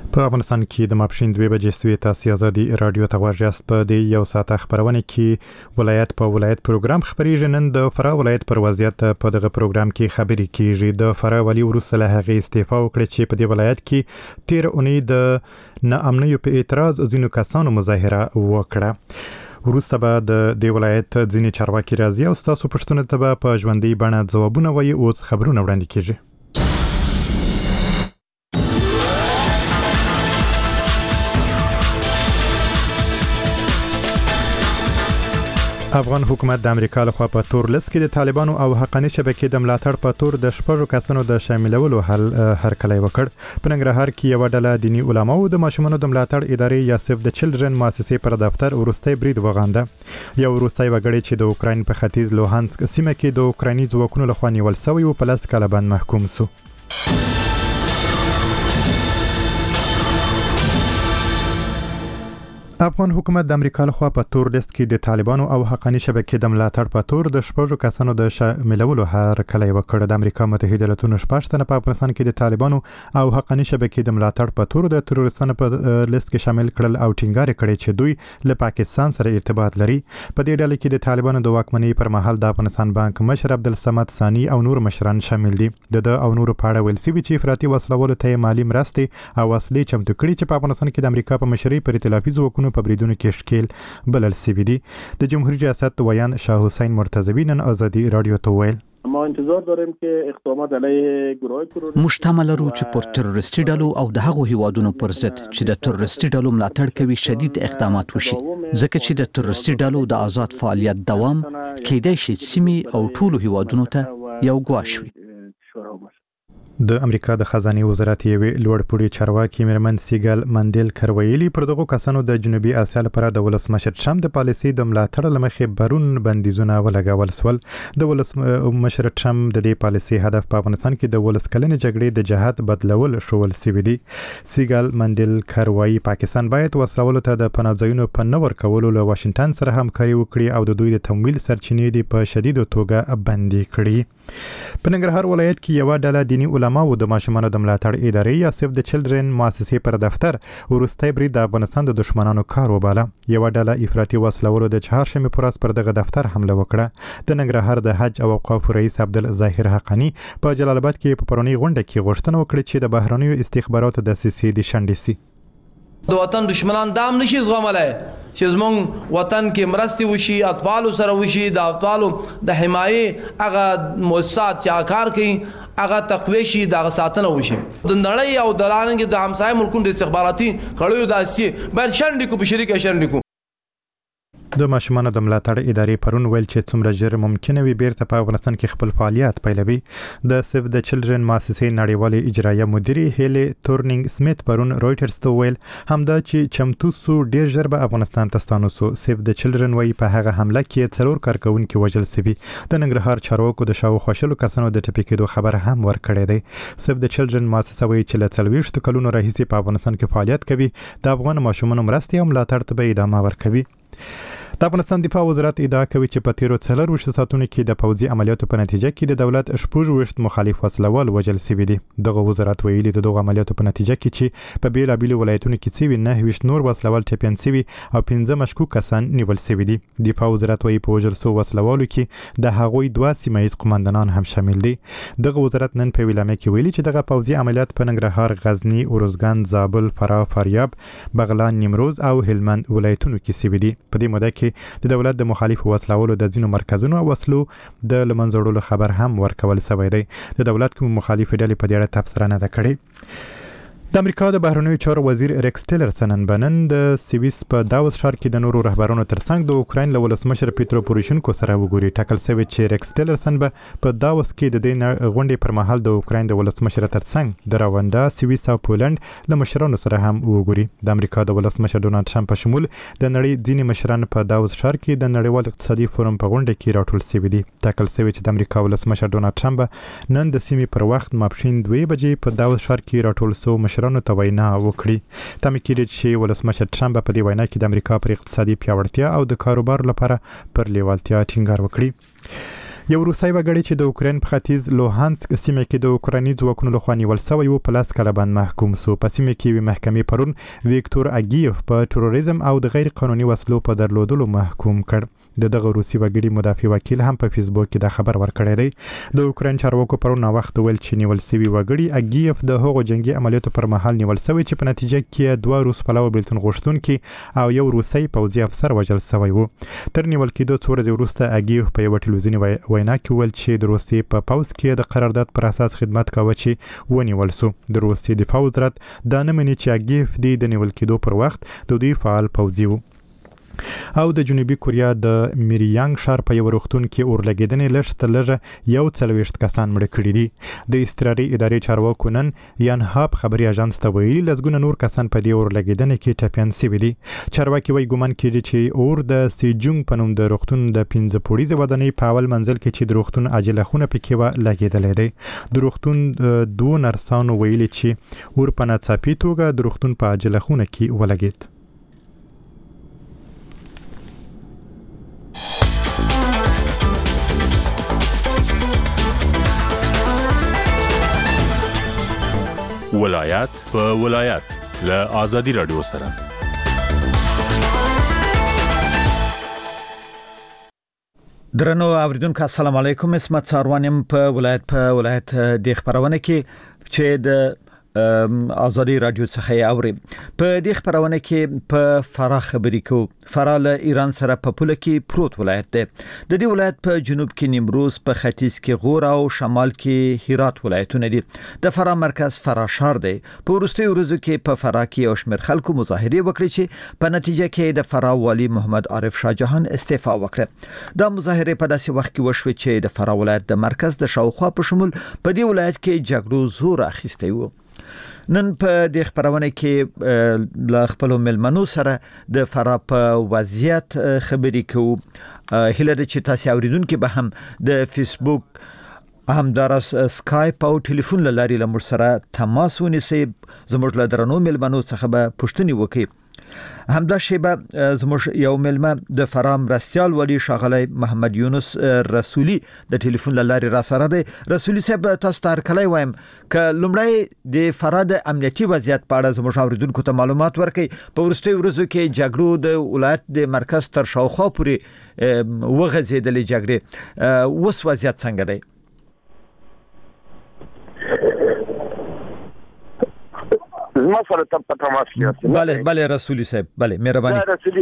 په افغانستان کې د ماپښین 2 بجې سوي تاسو ازادي رادیو ته ورجاست په دې یو ساعت خبرونه کې ولایت په ولایت پروګرام خبريږي. نن د فرا ولایت پر وضعیت په دغه پروګرام کې خبري کیږي. د فرا ولی ورسره هغه استعفا وکړه چې په دې ولایت کې 13 اونۍ د ناامنیو په اعتراض ځینو کسانو مظاهره وکړه. وروسته به د دې ولایت ځینې چارواکي راځي او تاسو پښتون ته په ژوندۍ بڼه ځوابونه وایي. اوس خبرونه وړاندې کیږي. افغان حکومت د امریکا لخوا په تور لیست کې د طالبانو او حقاني شبکې د ملاتړ په تور د شپږو کسانو د شاملولو هرکلی وکړ. په ننګرهار کې یو ډله دینی علماو د ماشومانو د ملاتړ ادارې یا سیف د چلډرن مؤسسې پر دفتر ورستۍ برید وغانده. یو ورستۍ وګړي چې د اوکراین په ختیځ لوهانسک سیمه کې د اوکرایني ځواکونو لخوا نیول شوی او په 10 کاله باندې محکوم شو. افغان حکومت د امریکا لخوا په تور لیست کې د طالبانو او حقاني شبکې د ملاتړ په تور د شپږو کسانو د شاملولو هرکلی وکړ. د امریکا متحده ایالاتونو شپږ تنه په افغانستان کې د طالبانو او حقاني شبکې د ملاتړ په تور د تروریستانو په لیست کې شامل کړل او ټینګار کړي چې دوی له پاکستان سره ارتباط لري. په دې ډله کې د طالبانو د واکمنۍ پر مهال د افغانستان بانک مشر عبدالصمد ثاني او نور مشران شامل دي. د او نور په اړه ویل شوی چې افراطي وسلوالو ته مالی مرستې او وسلې چمتو کړي چې په افغانستان کې د امریکا په مشرۍ پر ائتلافي ځواکونو په بریدونو کې شکیل بلل سوي دي. د جمهوریت ریاست ویان شاه حسین مرتضوی نن ازادي رادیو ته ویل ما انتظار داریم که اقدامات علیه گروه تروریستی مشتمل رو چې پر تروریستي ډلو او د هغو هیوادونو پر ضد چې د تروریستي ډلو ملاتړ کوي شدید اقدامات وشي، ځکه چې د تروریستي ډلو د آزاد فعالیت دوام کېدای شي سیمې او ټولو هیوادونو ته یو ګواښ وي. د امریکا د خزانه وزارت یوې لوړپوړي چارواکي میرمن سیګل مندل کرویلی پر دغه کسانو د جنوبي اسیا لپاره د ولسمشر ټرمپ د پالیسي د ملاتړ لمخې برون بندیزونه ولګول سول. د ولسمشر ټرمپ د دې پالیسي هدف په افغانستان کې د ولسکلنې جګړې د جهاد بدلول شول سوي دي. سیګل مندل کرویلی پاکستان باید وسلوالو ته د پناهځایونو په نور کولو له واشنگټن سره همکاري وکړي او د دوی د تمویل سرچینې د په شدیدو توګه بندي کړي. په ننګرهار ولایت کې یو ډله دینی علماو د ماشومانو د ملاتړ ادارې یا سیف د چلډرن مؤسسې پر دفتر ورستۍ برید د افغانستان د دشمنانو کار وباله. یو ډله افراطي وسلوالو د چهارشنبه پر ورځ پر دغه دفتر حمله وکړه. د ننګرهار د حج او اوقاف رئیس عبدالظاهر حقانی په جلال آباد کې په پرونی غونډه کې غوښتنه وکړه چې د بهرنیو استخباراتو د دسیسې د شنډې سي. د وطن دشمنان دام نشي زغملای چې زمون وطن کې مرستي وشي، اطفالو سره وشي، د اطفالو د حمایې هغه مؤسسات چې کار کوي هغه تقوی شي، د ساتنه وشي. د نړۍ او د لانګ د همسایه ملکونو د استخباراتي کړیو داسې باید شنډې کو په شریکه شنډې کو. د ماشومانو د ملاتړ ادارې پرون ویل چې څومره ژر ممکنه وي بیرته په افغانستان کې خپل فعالیت پیلوي. د سیف د چلډرن مؤسسې نړیوالې اجرایه مدیره هیلې تورنینګ سمیت پرون رويټرز ته ویل همدا چې چمتو سو ډیر ژر به افغانستان ته ستانو سو. سیف د چلډرن وايي په هغه حمله کې 4 کارکونکو وژل شوي. د ننګرهار چارواکو د شاوخوا شلو کسانو د ټپي کېدو خبر هم ورکړی دی. سیف د چلډرن مؤسسه وايي چې له 40 کلونو راهیسې په افغانستان کې فعالیت کوي. د افغان ماشومانو مرستې او ملاتړ ته به ادامه ورکوي. د افغانستان دفاع وزارت ادعا کوي چې په تیرو 4 ساعتونو کې د پوځي عملیاتو په نتیجه کې د دولت 16 مخالف وسلوال وژل شوي دي. دغه وزارت ویلي د دغه عملیاتو په نتیجه کې چې په بیلابیلو ولایتونو کې سوي 9 نور وسلوال ټپيان شوي او 15 مشکوک کسان نیول شوي دي. دفاع وزارت وايي په وژل شوو وسلوالو کې د هغوی 2 سیمایي قومندانان هم شامل دي. دغه وزارت نن په ویلامه کې ویلي چې دغه پوځي عملیات په ننګرهار، غزنی، اورزګان، زابل، فراه، فاریاب، بغلان، نیمروز او هلمند ولایتونو کې شوي دي. په دې موده کې د دولت د مخالف وسلوالو د ځینو مرکزونو او وسلو د لمنځوړلو خبر هم ورکول شوی دی. د دولت کوم مخالف ډلې په دې اړه تبصره نه ده کړې. د امریکا د بهرنیو چارو وزیر ریکس ټیلرسن نن د سویس په داوس ښار کې د نورو رهبرانو ترڅنګ د اوکراین له ولسمشر پیترو پوروشینکو سره وګوري. ټاکل شوی چې ریکس ټیلرسن به په داوس کې د دې غونډې پر مهال د اوکراین د ولسمشر ترڅنګ د رواندا، سویس او پولند له مشرانو سره هم وګوري. د امریکا د ولسمشر ډونالد ټرمپ په شمول د نړۍ ځینې مشران په داوس ښار کې د نړیوال اقتصادي فورم په غونډه کې راټول شوي دي. ټاکل شوی چې د امریکا ولسمشر ډونالد ټرمپ نن د سیمې پر وخت ماپښین 2 بجې په داوس ښار کې راټول شو مشرانو ته وینا وکړي. تمه کېږي چې ولسمشر ټرمپ په دې وینا کې د امریکا پر اقتصادي پیاوړتیا او د کاروبار لپاره پر لیوالتیا ټینګار وکړي. یو روسي وګړی چې د اوکرين په ختیځ لوهانسک سیمه کې د اوکراني ځواکونو لخوا نیول شوی و په لاس کلبند محکوم سو. په سیمه کې محکمې پرون ویکتور اګیف په تروریزم او د غیر قانوني وسلو په درلودلو محکوم کړ. دغه روسي وګړي مدافع وکیل هم په فیسبوک کې د خبر ورکړی دی. د اوکرين چارواکو پرون وخت ویل چې نیول شوی وګړي اګیف د هغو جنگي عملیاتو پر مهال نیول شوی چې په نتیجه کې دوه روس پلاو بیلتون غوښتونکي او یو روسي پوځي افسر وژل شوی و. تر نیول کېدو څو ورځې وروسته اګیف په یو ټلویزیوني وینا کې ویل چې د روسیې په پوځ کې د قرارداد پر اساس خدمت کاوه چې ونیول شو. د روسیې دفاع وزارت دا نه مني چې اګیف د نیول کېدو پر وخت د دوی فعال پوځي و. او د جنوبي کوریا د میریانګ ښار په یو روغتون کې اورلګیدنې لږ تر لږه 41 کسان مړه کړي دي. د استراري ادارې چارواکو نن یانهاب خبري اژانس ته ویلي لږونه نور کسان په دې اورلګیدنې کې ټپیان شوي دي. چارواکي وايي ګومان کېږي چې اور د سیجونګ په نوم د روغتون د 15 پوړیزه ودانۍ په اول منزل کې چې د روغتون عاجله خونه پکې و لګیدلې دی. د روغتون دوه نرسانو ویلي چې اور په ناڅاپي توګه د روغتون په عاجله خونه کې ولګید. ولایت په ولایت له آزادي رادیو سره. درنو اوریدونکو السلام علیکم. اسمت ساروانم په ولایت د خبرونه کې چې د آزادي رادیو څخه اوري. په دې خبرونه کې په فراه خبرې کو. فراه له ایران سره په پوله کې پروت ولایت دی. د دې ولایت په جنوب کې نیمروز، په ختیځ کې غور او شمال کې هرات ولایتونه دي. د فراه مرکز فراه ښار دی. په وروستیو ورځو کې په فراه کې یو شمېر خلکو مظاهرې وکړې چې په نتیجه کې د فراه والي محمد عارف شاه جهان استعفا وکړه. دا مظاهرې په داسې وخت کې وشوې چې د فراه ولایت د مرکز د شاوخوا په شمول په دې ولایت کې جګړو زور اخیستی و. نن په دې خبرونه کې ل خپل ملمنو سره د فراه په وضعیت خبرې کوو. هله د چې تاسو اوریدونکو به هم د فیسبوک همدارس سکایپ او ټلیفون لاري لمر سره تماس ونیسئ. زموږ له درنو ملمنو څخه به پوښتنه وکړي. همدا شیبه زموږ یو ملما د فرام رستيال ولی شاغلی محمد یونس رسولی د ټلیفون لاري را سره دی. رسولی صاحب تاسو ته کله وایم ک لومړی د فراد امنیتي وضعیت په اړه زموږ اوریدونکو ته معلومات ورکړي. په ورستي ورځو کې جګړو د ولایت د مرکز تر شاوخوا پورې وغځیدلې جګړې. وس وضعیت څنګه دی؟ زما سره په تماس کې. بله رسولي صاحب، بله مهرباني.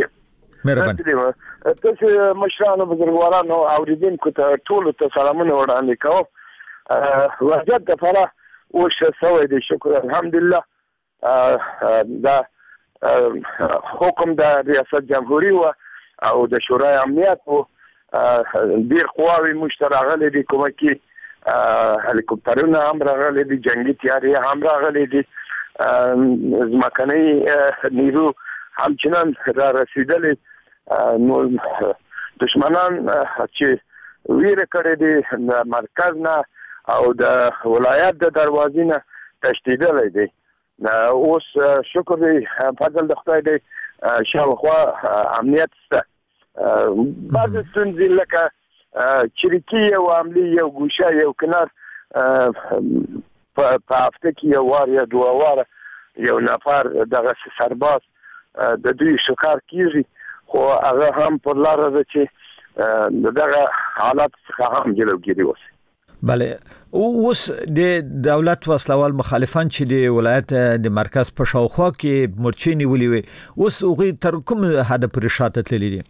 تاسو مشرانو بزرګوارانو اوریدونکو ته ټول ته سلامونه وړاندې کوم. وضعیت د فراه وش سوی دی، شکر الحمدلله. دا حکم د ریاست جمهوریت او د شورای امنیت او ډیر قواوی مشترکه دي، کومکی هلیکوپټرونه هم راغلي دي، جنگي تیارې هم راغلي دي، ځمکنی نیرو همچنان را رسیدلی. نو دشمنان چې ویره کړې دي د مرکز نه او د ولایت د دروازې نه تشدیدلی دی. اوس شکر دی، فضل د خدای دی، شاوخوا امنیت شته. بعض ستونزې لکه چریکي یو عملي یو ګوشه یو کنار په هفته کې یو وار یا دوه واره یو نفر دغه سرباز د دوی شکار کیږي، خو هغه هم پر لاره ده چې دغه حالات څخه هم جلوګیری وشي. بله، اوس د دولت وسلوال مخالفان چې د ولایت د مرکز په شاوخوا کې مورچې نیولې وي، اوس هغوی تر کوم حده پورې شاته تللي دي؟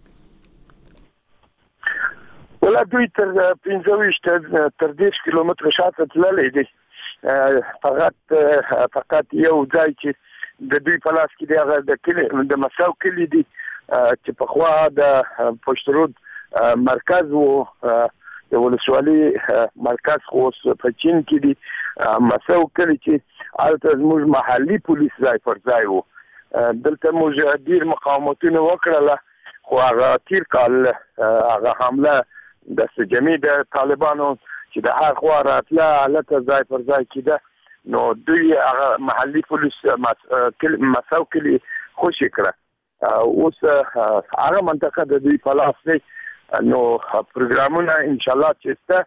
ولا دوی تر 15 تر 10 کیلومتره شاته تللی دي. فقط یو ځای چې د دوی په لاس کې دی، هغه د مساو کلی دی چې په خوا د پشترود مرکز و، د ولسوالي مرکز خو په چین کې دی. مساو کلی چې هلته زموږ محلي پولیس ځای پر ځای و. دلته موږ ډیر مقاومتونه وکړله، خو هغه تیر کال هغه حمله د سجمي د طالبانو چې د هر خوا راتله هلته ځای پر ځای کېده، نو دوی هغه محلي پولیس مساو کلي خوشي کړه. اوس هغه منطقه د دوی په لاس دی. نو پروګرامونه ان شاء الله چې ست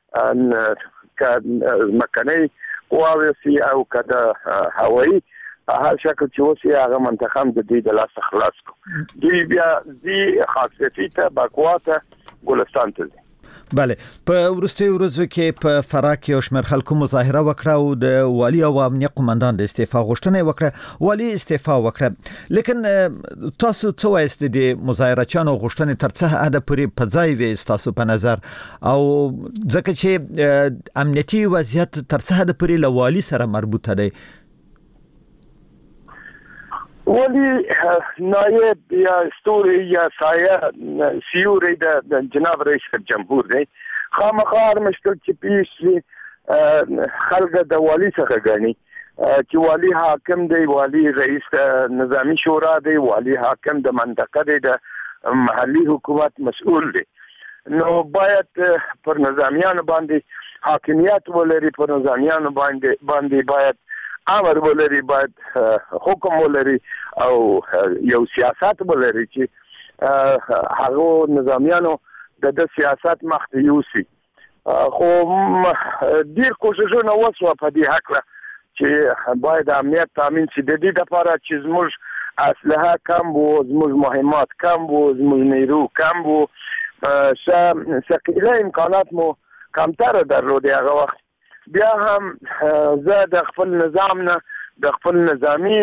مکنی قواوی او کده هوایی هر شکل چې اوس هغه منطقه هم د دې د لاس خلاص کو دوی بیا زی خاصیتي ته بکواته ګلستان ته بله په ورستي ورځو کې په فراه کې شمېر خلکو مظاهره وکړه او د والي او امنیه قومندان د استعفا غوښتنه وکړه والي استعفا وکړه لیکن تاسو څه وایست د مظاهره چانو غوښتنې تر څه حد پورې په ځای وي تاسو په نظر او ځکه چې امنیتي وضعیت تر څه حد پورې له والي سره مربوطه دی ولی نایب یا ستوري یا سایه سیوري د جناب رئیس جمهور دی خامخار مشکل چې پیش خلک د والی څخه غني چې والی حاکم دی والی رئیس نظامی شورا دی والی حاکم د منطقه دی د محلي حکومت مسؤل دی نو باید پر نظامیان باندې حاکمیت ولري پر نظامیان باندې باید امر ولري باید حکم ولري او یو سیاست ولري چې هغه نظامیانو د سیاست مخته یوسي خو ډیر کوششونه وسو په دې حق چې باید امنیت تامین شي د دې لپاره چې زموږ اسلحه کم وو زموږ مهمات کم وو زموږ نیرو کم وو ثقيله امکانات مو کمتر درلودي هغه وخت بیا هم زه د خپل نظام نه د خپل نظامی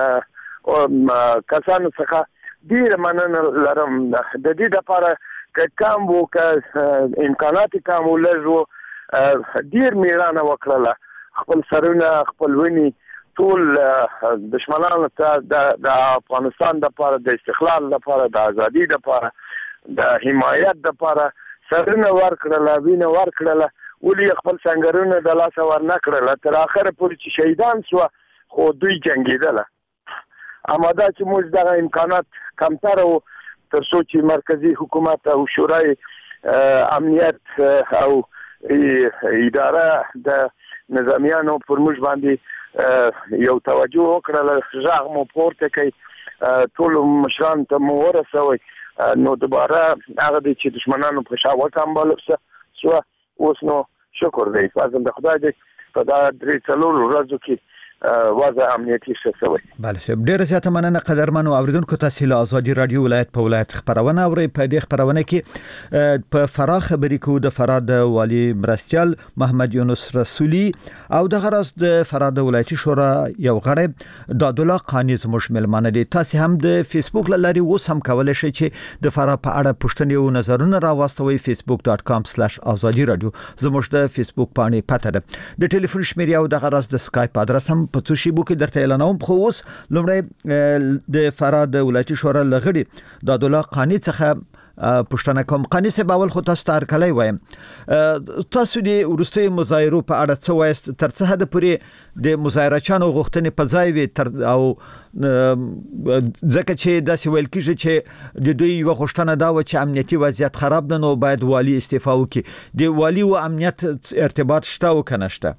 کسانو څخه ډیر مننه لرم د دې لپاره کم وو امکانات کم ولرو ډیر میرانه وکړه خپل سرونه خپل ونی ټول دشمنانو ته د افغانستان لپاره د استقلال لپاره د ازادي لپاره د حمایت لپاره سرونه ورکړه وینه ورکړه ولې خپل څنګهونه د لاس ورنکړل تر اخره پورې چې شهیدان شو خو دوی جنگیدل اماده چې موږ دغه امکانات کمتر او تر څو چې مرکزی حکومت او شورای امنیت او اداره د نظامیانو پر موږ باندې یو توجه وکړل ځاغ مو پورته کوي ټول مشران ته مو ورسوي نو دوباره هغه چې دشمنانو په شاوه کمبل سو اوس نو شکر دی فضل د خدای دی په دا درې څلور ورځو کې وضع امنیتي شوی بله سب ډیر زیاته مننه قدرمن اوریدونکو تاسو له ازادي رادیو ولایت په ولایت خبرونه اوري په دې خبرونه کې په فراه خبرې کو د فراه د والی مرستيال محمد یونس رسولي او د غرض د فراه د ولایتي شورا یو غړی داد الله قانی زموږ ملمانه دي تاسو هم د فیسبوک لاري اوس هم کولای شئ چې د فراه په اړه پوښتنې او نظرونه راوستوي facebook.com/azadi-radio زموږ د فیسبوک باندې پته ده د ټلیفون شمیرې او د غرض د سکایپ ادرس هم په توشي بو کې درته اعلانوم خو اوس لومړی د فراه د ولایتي شورا لغړي داد الله قانی څخه پښتنه کوم قانی سه باول خو تاسو تار کلی وایم تاسو د ورستي مظاهرو په اړه څه وایست تر څه حد پورې د مظاهره چانو غوښتنې په ځای وي او ځکه چې داسې ویل کیږي چې د دوی یو غوښتنه دا و چې امنیتي وضعیت خراب ده نو باید والی استعفا وکړي د والی او امنیت ارتباط شته او کنه شته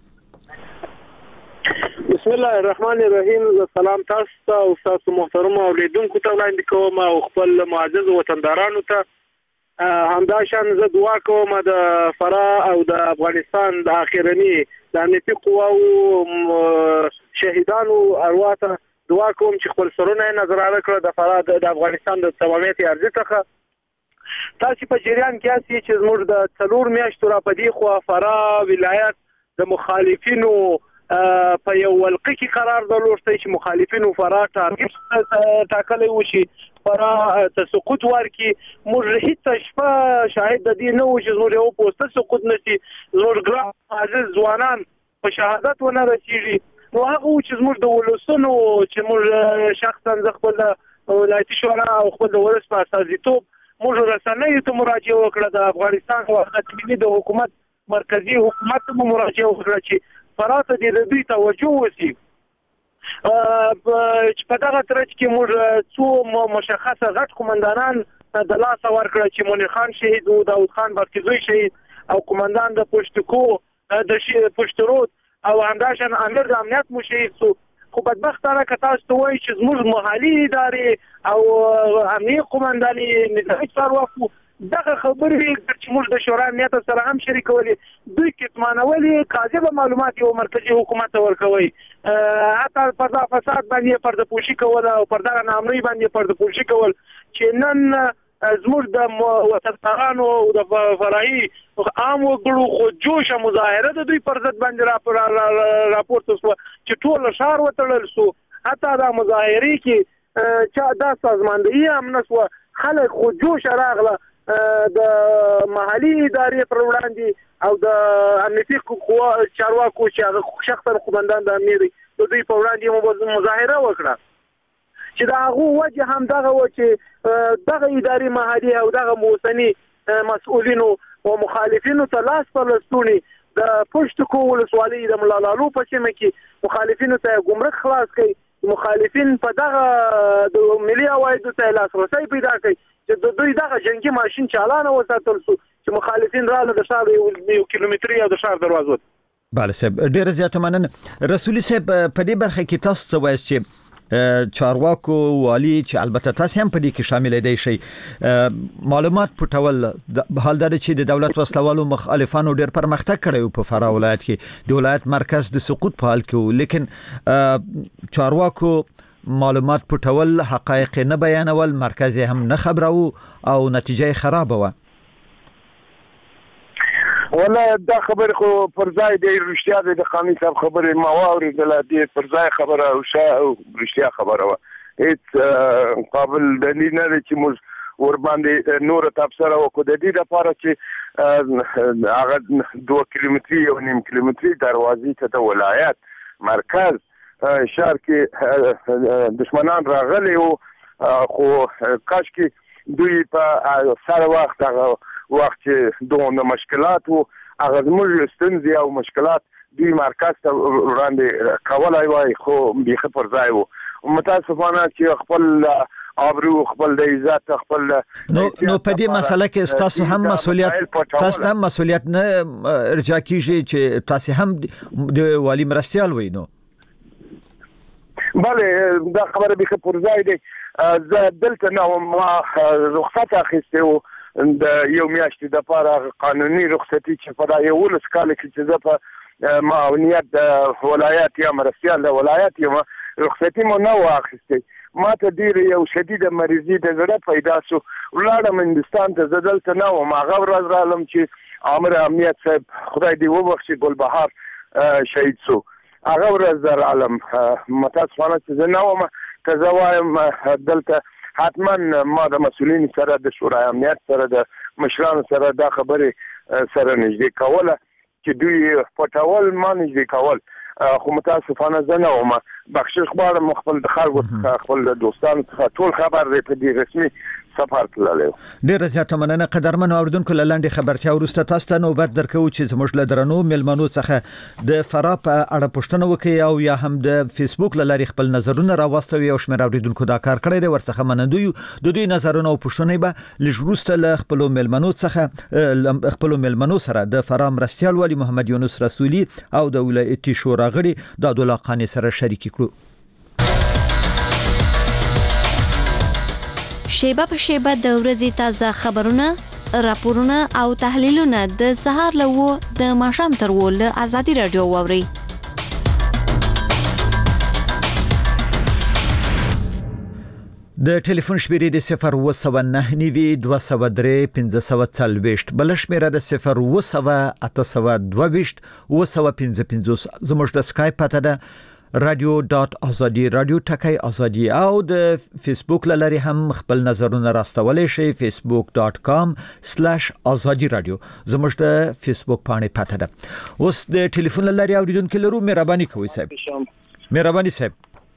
بسم الله الرحمن الرحیم سلام تاسو ته او تاسو محترم اوریدونکو ته وړاندې کوم او خپل معزز وطندارانو ته همداشان زه دعا کوم د فراه او د افغانستان د اخیرنی د امنیتي قواو شهیدانو ارواح ته دعا کوم چې خپل سرونه نظر کړه د فراه د افغانستان د تمامیت ارزښت څخه تاسو په جریان کې اسي چې زموږ د څلور میاشتو را پدې خو فراه ولایت د مخالفینو په یو ولقه کې قرار درلوسته چې مخالفینو فراه ټاکلې وشي فراه تسقط ورکی موږ هیڅ شپه شاهد د دې نه و چې زموږ یو پوسټ سقط نشي زموږ ګرام عزیز ځوانان په شهادت ونه رسیږي نو هغه چې زموږ د ولسونو چې موږ شخصا خپل ولایتي شورا او خپل ولس په اساسیتوب موږ رسنۍ ته مراجعه وکړه د افغانستان وحدت د حکومت مرکزی حکومت ته مراجعه وکړه چې فراه ته د دوی توجه وشي چې په دغه ترڅ کې موږ څو مشخصه غټ قومندانان د لاس ورکړه چې منیر خان شهید او داود خان برکزوی شهید او قومندان د پښتکو د پښترود او همداشان امیر د امنیت مو شهید سو خو بدبختانه که تاسو ته وایي چې زموږ محلي ادارې او امنیت قومنداني نظامي چارواکو دغه خبرې چې موږ د شورا امنیت سره هم شریکولې دوی کتمانولې کاذبه معلومات یو مرکزی حکومت ورکوي حتی پردا فساد باندې پرده پوشي کول او پردا نامرئی باندې پرده پوشي کول چې نن زموږ د وطنپالانو او د فرعي عام وګړو خو جوشه مظاهره د دوی پر ضد باندې راپورته شو چې ټول ښار وتړل شو حتی دا مظاهرې کې چې دا سازماندهي هم نشو خلک خو جوشه راغله د محلي ادارې پر وړاندې او د امنیتي چارواکو چې هغه شخصا قومندان د امنیت د دوی په وړاندې مظاهره وکړه چې دا هغه وجه هم دغه و چې دغه اداري محلي او دغه موسني مسؤلینو او مخالفینو ته لاس په لستونی د پښتو کول سوالي د ملالالو په سیمه کې مخالفینو ته ګمرک خلاص کړي مخالفین په دغه د ملي عوایدو ته لاسرسي پیدا کړي چې د دوی دغه جنگي ماشين چالانه وساتل شو چې مخالفین رااله د شهر یو کیلومتري او د شهر دروازو بله صاحب ډیر زیات مننه رسولي صاحب په دې برخه کې تاسو څه وایي چې چارواکو والی چې البته تاسو هم په دې کې شامل دی شي معلومات پټول حال دا چې د دولت وسلوالو مخالفانو ډیر پرمختګ کړی په فراه ولایت کې د ولایت مرکز د سقوط په حال کې لیکن چارواکو معلومات پټول حقایق نه بیانول مرکز هم نه خبرو او نتیجه خراب و ولا دا خبر خو پر ځای دی رښتیا د قانوني صاحب خبره ما واورېدله دی پر ځای خبره او رښتیا خبره و هیڅ قابل دلیل نه دی چې موږ ور باندې نور تبصره وکړو د دې لپاره چې هغه 2 کیلومتري او نیم کیلومتري دروازې ته د ولایت مرکز شهر کې دشمنان راغلي او خو کاش کې دوی په سره وخت چې دوه مشکلات وو هغه زموږ ستونزې او مشکلات دوی مرکز ته وړاندې کولای وای خو بیخي پر ځای وو متاسفانه چې خپل ابرو خپل د عزت خپل نو په دې مسله کې تاسو هم مسؤلیت نه ارجاع کیږي چې تاسو هم د والی مرستيال وینو بله دا خبره بیخي پر ځای دی زه دلته نو ما رخصت اخیسته و د یو میاشتې د لپاره قانوني رخصتي چې په یو ولس کال کې چې زه په معاونیت د ولایت یا مرستيال د ولایت یم رخصتي مو نه واخیسته ما ته ډیر یو شدید مریضي د زړه پیدا شو ولاړم هندستان ته زه دلته نه وم هغه ورځ رالم چې امر امنیت صاحب خدای دې وبخښي ګلبهار شهید شو هغه ورځ رالم متاسفانه چې زه نه وم که زه وایم دلته حتما ما د مسؤلین سره د شورای امنیت سره د مشرانو سره دا خبره سره نږدې کوله چې دوی پټول ما نږدې کول خو متاسفانه زه نه وم بخښش غواړم خپل د خلکو څخه خپل دوستانو څخه ټول خبر دی په دې رسمي سفر تللی ډیر زیاته مننه قدرمن اوریدونکو لاندې خبرتیا ورسته تاسو ته نوبت درکو چې زموږ له درنو ملمنو څخه د فراه په اړه پوښتنه وکړي او یا هم د فیسبوک لاري خپل نظرونه راوستوي او شمیر اوریدونکو دا کار کړی دی ورڅخه منندوی د دوی نظرونه او پوښتنې به لږ له خپل ملمنو څخه خپل ملمنو سره د فراه مرستيال والی محمد یونس رسولي او د ولایتي شورا غړي د عبدالله قانی سره شریک کړو شیبه په شیبه د ورځې تازه خبرونه، راپورونه او تحلیلونه د سهار له د ماښام تر له آزادي رادیو واوري. د ټلیفون شمیرې د 019 203 1540 بل شمیره د 01822 255 زموږ د سکایپ پته ده radio.azadi radio ټکی ازادي او د فیسبوک لاري هم خپل نظرونه راستولای شي facebook.com/azadi radio زموږ د فیسبوک باندې پته ده. اوس د ټلیفون لاري اوریدونکو لرو مهرباني کوئ صاحب. مهرباني صاحب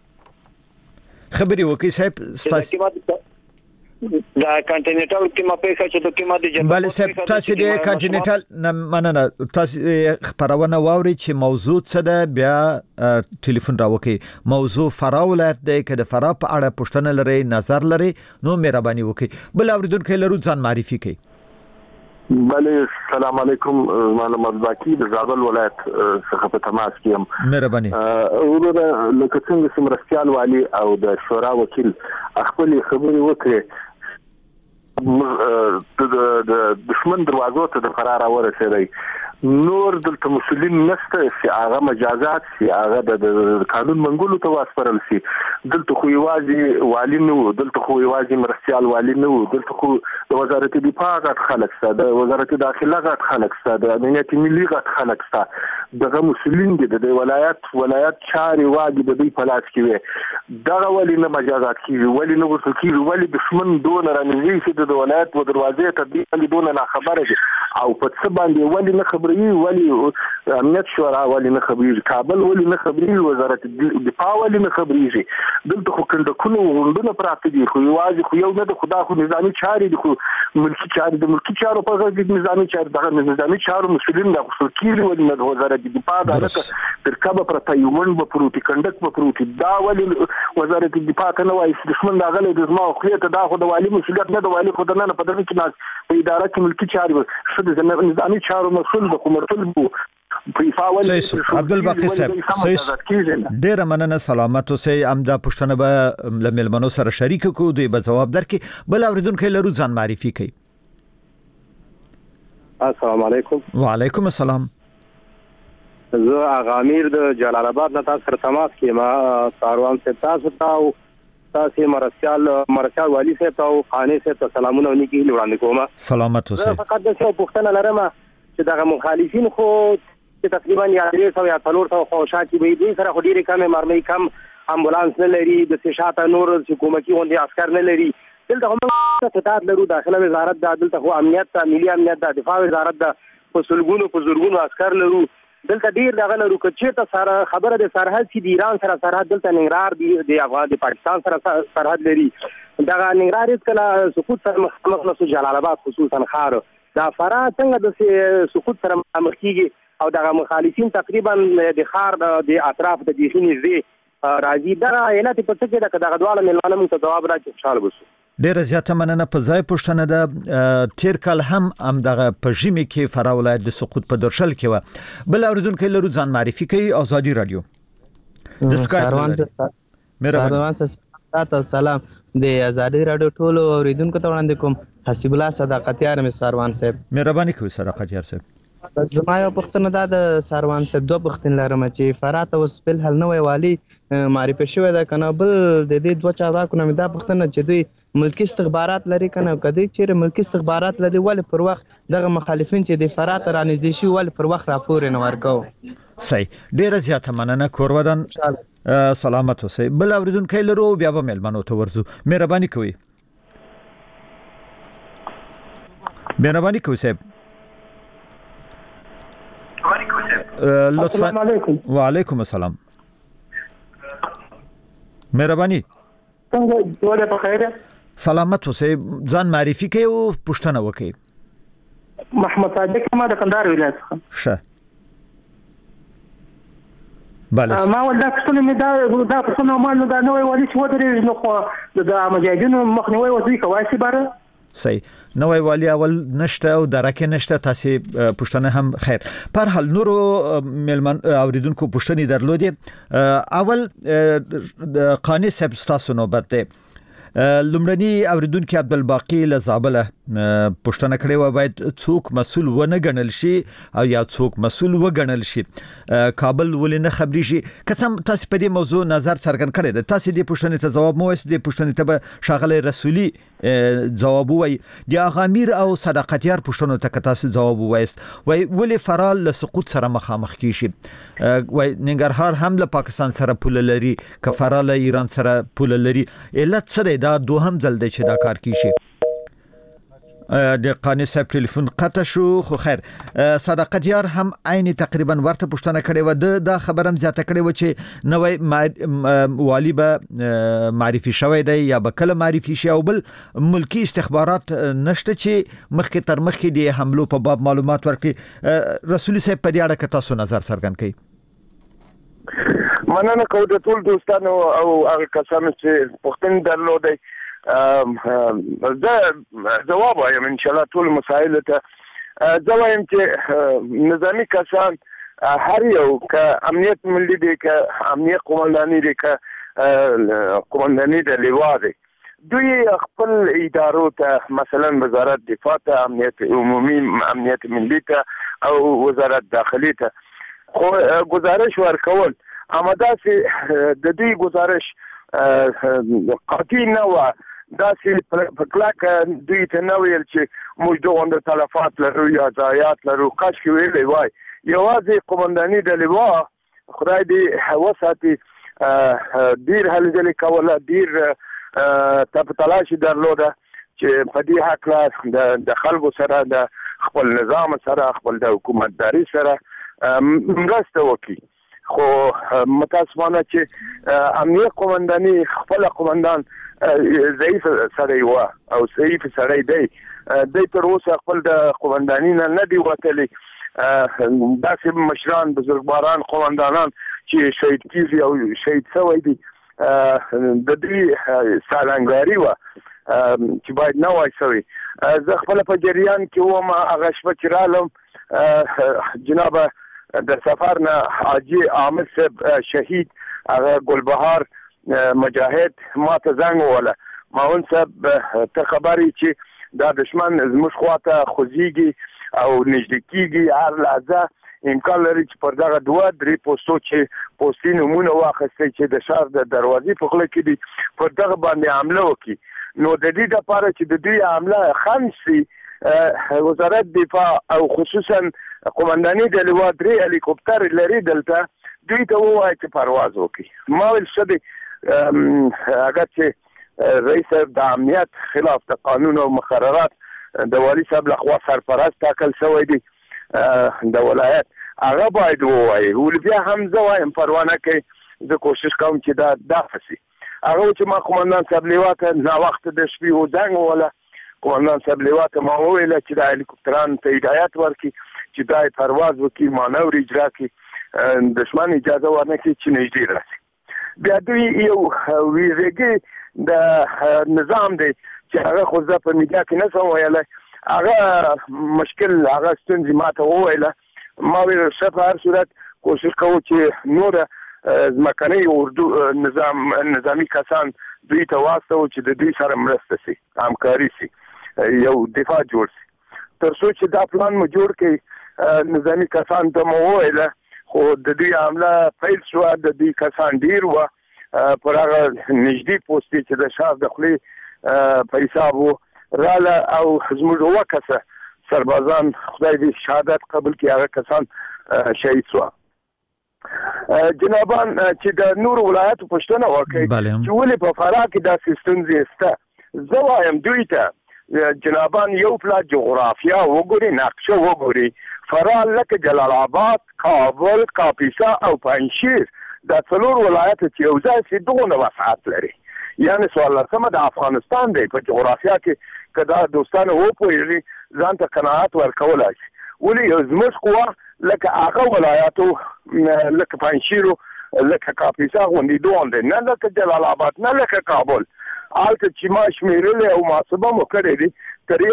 خبري وکي صاحب تاسو دا کانټیننټل کې ما په ښه چې د قیمت د بل صاحب تاسو د کانټیننټل مننه تاسو خبرونه واوري چې موضوع څه ده بیا ټلیفون راوکي موضوع فراه ولایت دی که د فراه په اړه پوښتنه لري نظر لري نو مهرباني وکي بل اوریدونکو لرو ځان معرفي کړئ. بله السلام علیکم معلومات باقی د زابل ولایت څخه په تماس کې یم. مهرباني ورته لکه څنګه چې مرستيال والی او د شورا وکیل خپل خبرې وکړي د دشمن دروازو ته د فرار ورسېدی نور دلته مسولین نشته چې هغه مجازات سي هغه د قانون منګولو ته واسپرل سي دلته خو یوازې والی نه وو دلته خو یوازې مرستيال والی نه وو دلته خو د وزارت دفاع غټ خلک سته د وزارت داخله غټ خلک سته د امنیت ملي غټ خلک سته دغه مسولین دي د ولایت چاري واګي د دوی په لاس کې وي دغه ولی نه مجازات کیږي ولی نه ورته کیږي ولی دشمن دون رانیږي چې د ولایت و دروازې ته دی دون نه خبره دي او په څه باندې ولی نه خبري ولی امنیت شورا ولی نه خبري کابل ولی نه خبري وزارت دفاع ولی نه خبري دلته خو کندکونو غونډونه پراته دي خو یوازې خو یو نه د خدا خو نظامی چاري دي خو ملکی چاري د ملکی چارو په ځای کې نظامی چاري دغه نظامی چارو مسولین د خصوصي کیږي ولی نه د وزارت دفاع دغه ترکبه پرته یومن په پروتي کندک په پروتي دا ولی وزارت دفاع کنه وایي دشمن دا غلې د زما خو ته دا خو د والی مسولیت نه د والی خو نه په دغه کې ناس په اداره کې ملکی چاري شته د نظامی چارو مسول د کومرتل بو عبدالباقی صاحب ډیر مننه سلامت اوسئ امدا پښتنه به لملمنو سره شریک کو دوی به جواب درکې بل اوریدونکو لرو ځان معرفي کوي السلام علیکم وعلیکم السلام زه اغا امیر د جلال آباد نه تاسو سره تماس کیم ساروان سے تاسو مرسیال والی سے او خانه سے سلامونه ونی وړاندې کوم سلامت اوسئ فقط د څه پښتنه لرم چې دغه مخالفین خو چې تقریبا یا 300 یا 400 خو شاکي به دي سره خو ډیره کم مرمۍ کم امبولانس نه لري د شاته نور حکومتي غونډي عسكر نه لري دلته هم ستات لرو داخله وزارت د دلته خو امنیت ملي امنیت د دفاع وزارت د په زورګونو عسكر لرو دلته ډیر دغه لرو چې ته سره خبره د سرحد چې د ایران سره سرحد دلته ننګرهار دی د افغان د پاکستان سره سرحد لري دغه ننګرهار کله سقوط سره مخ نشو جلال آباد خصوصا خار دا فرا څنګه د سقوط سره مخ کیږي او دغه مخالفین تقریبا د خار د اطراف د دیخي نږدې راځي دا علت په څه کې دغه دواله ملانه موږ ته جواب راکړي خوشاله وسو ډیر زیاته مننه په ځای پښتنه د تیر کال هم دغه په ژمي کې فرا ولایت د سقوط په درشل کې و بل اوریدونکو لرو ځان معرفي کوي ازادي رادیو د سکایپ سلام د ازادي رادیو ټولو اوریدونکو ته وړاندې کوم حسیب الله صداقتیار مې ساروان صاحب مهرباني کوئ صداقتیار صاحب بس زما یو پښتنه د ساروان صاحب دوه پښتن لرم چې فرات او سپل حل نه والی معرفي شوی دا کنه بل د دې دوه چارواکو نه دا پښتنه چې دوی ملکی استخبارات لري کنه کدی چې ملکی استخبارات لري ول پر وخت دغه مخالفین چې د فرات رانږدې شي ول پر وخت راپور نه ورکو صحیح ډیر زیاته مننه کورودان سلامت اوسئ بل اوریدونکو لرو بیا به ملمنو ته ورزو مهرباني کوئ صاحب لطفا وعلیکم السلام مهرباني څنګه جوړه په خیره سلامت اوسئ ځان معرفي کوي او پوښتنه وکړي محمد صادق ما د کندهار ولایت څخه ښه بله ما ولدا پښتنه مې دا پښتنه ما نو دا نوې والی چې ودرې نو خو د مجاهدینو مخنیوي وځي کوي چې بار صحیح نوې والی اول نشته او درکه نشته تاسو پښتنه هم خیر پر حال نورو ملمن اوریدونکو پښتني درلودي اول قانی صاحب تاسو نوبت ده لمړنی اوریدونکو عبدالباقی لزابله پښتنه کړي و باید څوک مسول ونه ګڼل شي او یا څوک مسول وګڼل شي کابل ولنه خبري شي قسم تاسو په دې موضوع نظر څرګند کړی ده تاسو دې پښتنه ته جواب مو وست دې پښتنه ته شاغله رسولي جواب وای د اغامیر او صداقتیار پښتنه ته تاسو جواب وایست وای ولې فرال له سقوط سره مخامخ کیشي وای ننګرهار هم له پاکستان سره پول لري کفارال ایران سره پول لري علت څه دا دوهم ځل دی چې دا کار کیشي د قانی صاحب ټلیفون قطع شو خو خیر صداقتیار هم عین تقریبا ورته پښتنه کړي و د خبرم زیاته کړي و چې نوې والی به معرفي شوی دی یا به کله معرفي شي او بل ملکی استخبارات نشته چې مخکې تر مخکې د حملو په باب معلومات ورکړي رسولي صاحب په دې اړه کې تاسو نظر څرګند کړئ مننه کوم د ټول دوستانو او هغه کسانو چې پښتون درلودي جواب وایم ان شاء الله ټول مسائل ته ځوایم چې نظامی کسان هر یو ک امنیت ملي دی ک امنیت قومنداني دی ک قومنداني د لیوا دی دوی خپل ادارو ته مثلا وزارت دفاع ته امنیت عمومي امنیت ملي ته او وزارت داخلي ته خو گزارش ورکول اما داسې د دوی گزارش قاطع نه و داسې په کلکه دوی ته نه ویل چې موږ دغه تلفات لرو یا ضایعات لرو کاشکې ویلی وای یوازې قومنداني د لوا خدای دې وساتي ډېر هلې ځلې کوله ډېر تلاشي درلوده چې په دې هکله د خلکو سره د خپل نظام سره خپل د حکومتداري سره مرسته وکړي خو متاسفانه چې امنیت قومنداني خپل قومندان ضعیف سړی و او ضعیف سړی دی تر اوسه خپل د قومنداني نه دی وتلی داسې مشران بزرګواران قومندانان چې شهید کیږي او شهید شوی دي د دې سالنګاري و چې باید نه وای شوی زه خپل په جریان کې وم هغه شپه چې رالم جناب د سفر نه حاجی عامر صاحب شهید هغه ګلبهار مجاهد ما ته زنګ ووله ماون صاحب ته خبرې چې دا دشمن زموږ خواته خوځېږي او نږدې کېږي هر لحظه امکان لري چې پر دغه 2-3 پوسټو چې پوستي نومونه واخیستئ چې د ښار د دروازې په خوله کې دي پر دغه باندې حمله وکړي نو د دې لپاره چې د دوی حمله خنډ شي وزارت دفاع او خصوصا قومنداني د لوا 3 هلیکوپټر لري دلته دوی ته ووایي چې پرواز وکړي ما ویل څه دی هغه چې رئیس د امنیت خلاف د قانون او مقررات د والي صاحب لخوا سرپرست ټاکل شوی دی د ولایت هغه باید ووایي ولې بیا هم زه وایم پروا نه کوي زه کوشش کوم چې دا دفع شي هغه چې ما قومندان صاحب لوا ته ناوخته د شپې وزنګ ووله قومندان صاحب لوا ته ما وویل چې د هلیکوپټرانو ته هدایت ورکړي چې دا پرواز وکړي مانور اجرا کړي دشمن اجازه ورنکړي چې نږدې راشي بیا دوی یو ویزګي د نظام دی چې هغه خو زه په میډیا کې نه شم ویلی هغه مشکل هغه ستونزې ما ته وویله ما ویل ښه په هر صورت کوشش کوو چې نوره ځمکنۍ اردو نظامي کسان دوی ته واستوو چې د دوی سره مرسته شي همکاري شي یو دفاع جوړ شي تر څو چې دا پلان مو جوړ کړي نظامي کسان ته مو وویله خو د دوی حمله پیل شوه د دوی کسان ډېر وه پر هغه نږدې پوستې چې د ښار د خولې په حساب وو راله او زموږ اوه کسه سربازان خدای دې شهادت قبول کړي هغه کسان شهید شوه جنابان چې د نورو ولایاتو پوښتنه وکړئ چې ولې په فراه کې داسې ستونزې شته زه وایم دوی ته جنابان یو پلا جغرافیا وګوري نقشه وګوري فراه لکه جلال آباد کابل کاپیسا او پنجشیر دا څلور ولایات چې یو ځای شي دغونه وسعت لري یعنی څوارلسمه د افغانستان دی په جغرافیا کې که دا دوستانه وپوهېږي ځان ته قناعت ورکولی شي ولې زموږ قوه لکه هغه ولایاتو لکه پنجشیرو لکه کاپیسا غوندې دوام دی نه لکه جلال آباد نه لکه کابل هلته چې ما شمېرلې او محاسبه مو کړې دي تر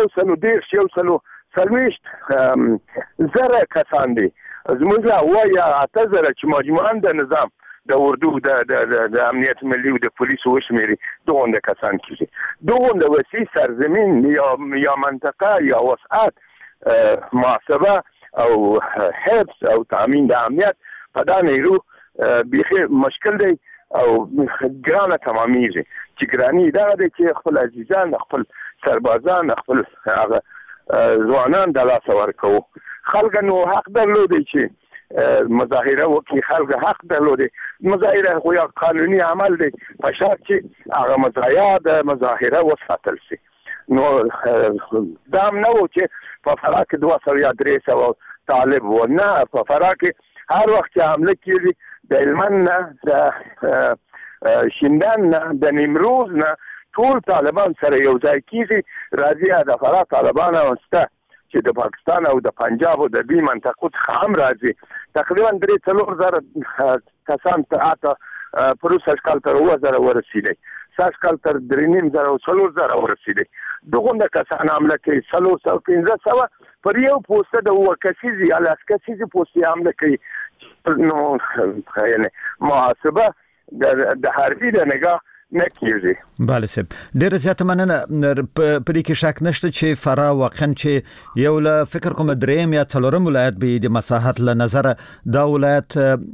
130 زره کسان دي زموږ اوه یا اته زره چې مجموعاً د نظام د اردو د امنیت ملي او د پولیسو وشمېري دغونده کسان کېږي دغونده وسیع سرزمین یا منطقه یا وسعت محاسبه او حفظ او تامین د امنیت په دا نیرو بیخي مشکل دی او ګرانه تمامیږي چې ګراني دا دی چې خپل عزیزان خپل سربازان خپل هغه ځوانان د لاسه ورکوو خلک نو حق درلودي چې مظاهره وکړي خلک حق درلودي مظاهره خو یو قانوني عمل دی په شرط چې هغه مزایا د مظاهره وساتل شي نو دا هم نه و چې په فراه کې 200 یا 300 طالب و نه په فراه کې هر وخت چې حمله کېږي د هلمند نه د شینډان نه د نیمروز نه ټول طالبان سره یو ځای کېږي راځي د فراه طالبان شته چې د پاکستان او د پنجاب او د دې منطقو څخه هم راځي تقریبا 3-4 زره کسان ته پروسس کال تر 2000 ورسېدي ساس کال تر 3.5 او 4 زره ورسېدي دغه کسان حمله کوي 315 پر یو پوسټ د وکسيزي یا لاسکسيزي پوسټ حمله کوي نو یعنی محاسبه د حربي د نگاه نه کیږي. بله صاحب ډېر زیات مننه. په دې کې شک نشته چې فراه واقعا چې یو له فکر کوم دریم یا څلورم ولایت به د مساحت له نظر دا ولایت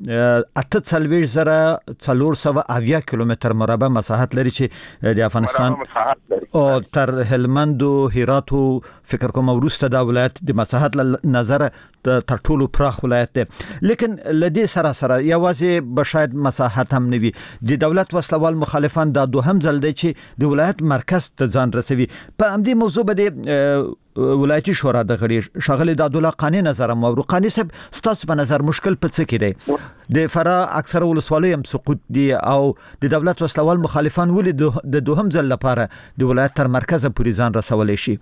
480 کیلومتر مربع مساحت لري چې د افغانستان او تر هلمند او هرات فکر کوم وروسته دا ولایت د مساحت له نظر تر ټولو پراخ ولایت دی. لیکن لدې سره یوازې بشاید مساحت هم نوي د دولت وسلوال مخالفان دا دوهم ځل دی چې د ولایت مرکز ته ځان رسوي. په همدې موضوع باندې ولایتي شورا د غړي شاغلي د عبدالله قانی نظر مو قانی صاحب ستاسو په نظر مشکل په څه کې دی؟ د فراه اکثره ولسوالۍ هم سقوط دي او د دولت وسلوال مخالفان ولې د دوهم ځل لپاره د ولایت تر مرکز پورې ځان رسولای شي؟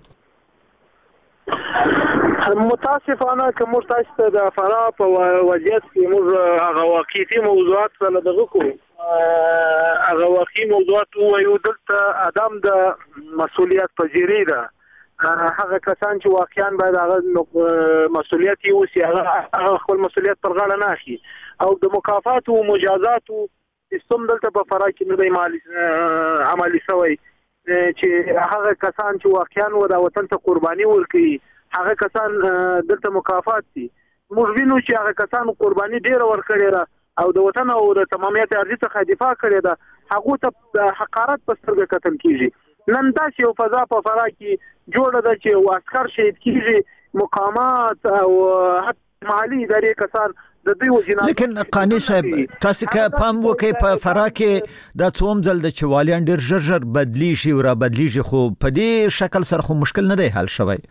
متاسفانه که موږ تاسو ته د فراه په وضعیت کې موږ هغه واقعي موضوعات سره دغه کوو، هغه واقعي موضوعات وایو. دلته ادم د مسؤلیت پذیری ده. هغه کسان چې واقعا باید هغه مسؤلیت یوسي هغه خپل مسؤلیت پر غاړه نه اخلي او د مکافات او مجازات سیستم دلته په فراه کې نه دی عملي شوی چې هغه کسان چې واقعا و د وطن ته قرباني ورکړي هغه کسان دلته مکافات دي. موږ وینو چې هغه کسان قرباني ډیره ورکړي او د وطن او د تمامیت ارضي څخه دفاع کړي ده، هغه ته حقارت په سترګه کتل کیږي. نن داسې یو فضا په فراه کې جوړه ده چې عسكر شهید کیږي، مقامات او حتی محلي ادارې کسان د دوی وجنات. لیکن قانی صاحب تاسو که پام وکړئ په فراه کې دا څوم ځل د چوالیان ډیر ژر بدلیږي او را بدلیږي، خو په دې شکل سره خو مشکل نه دی حل شوی.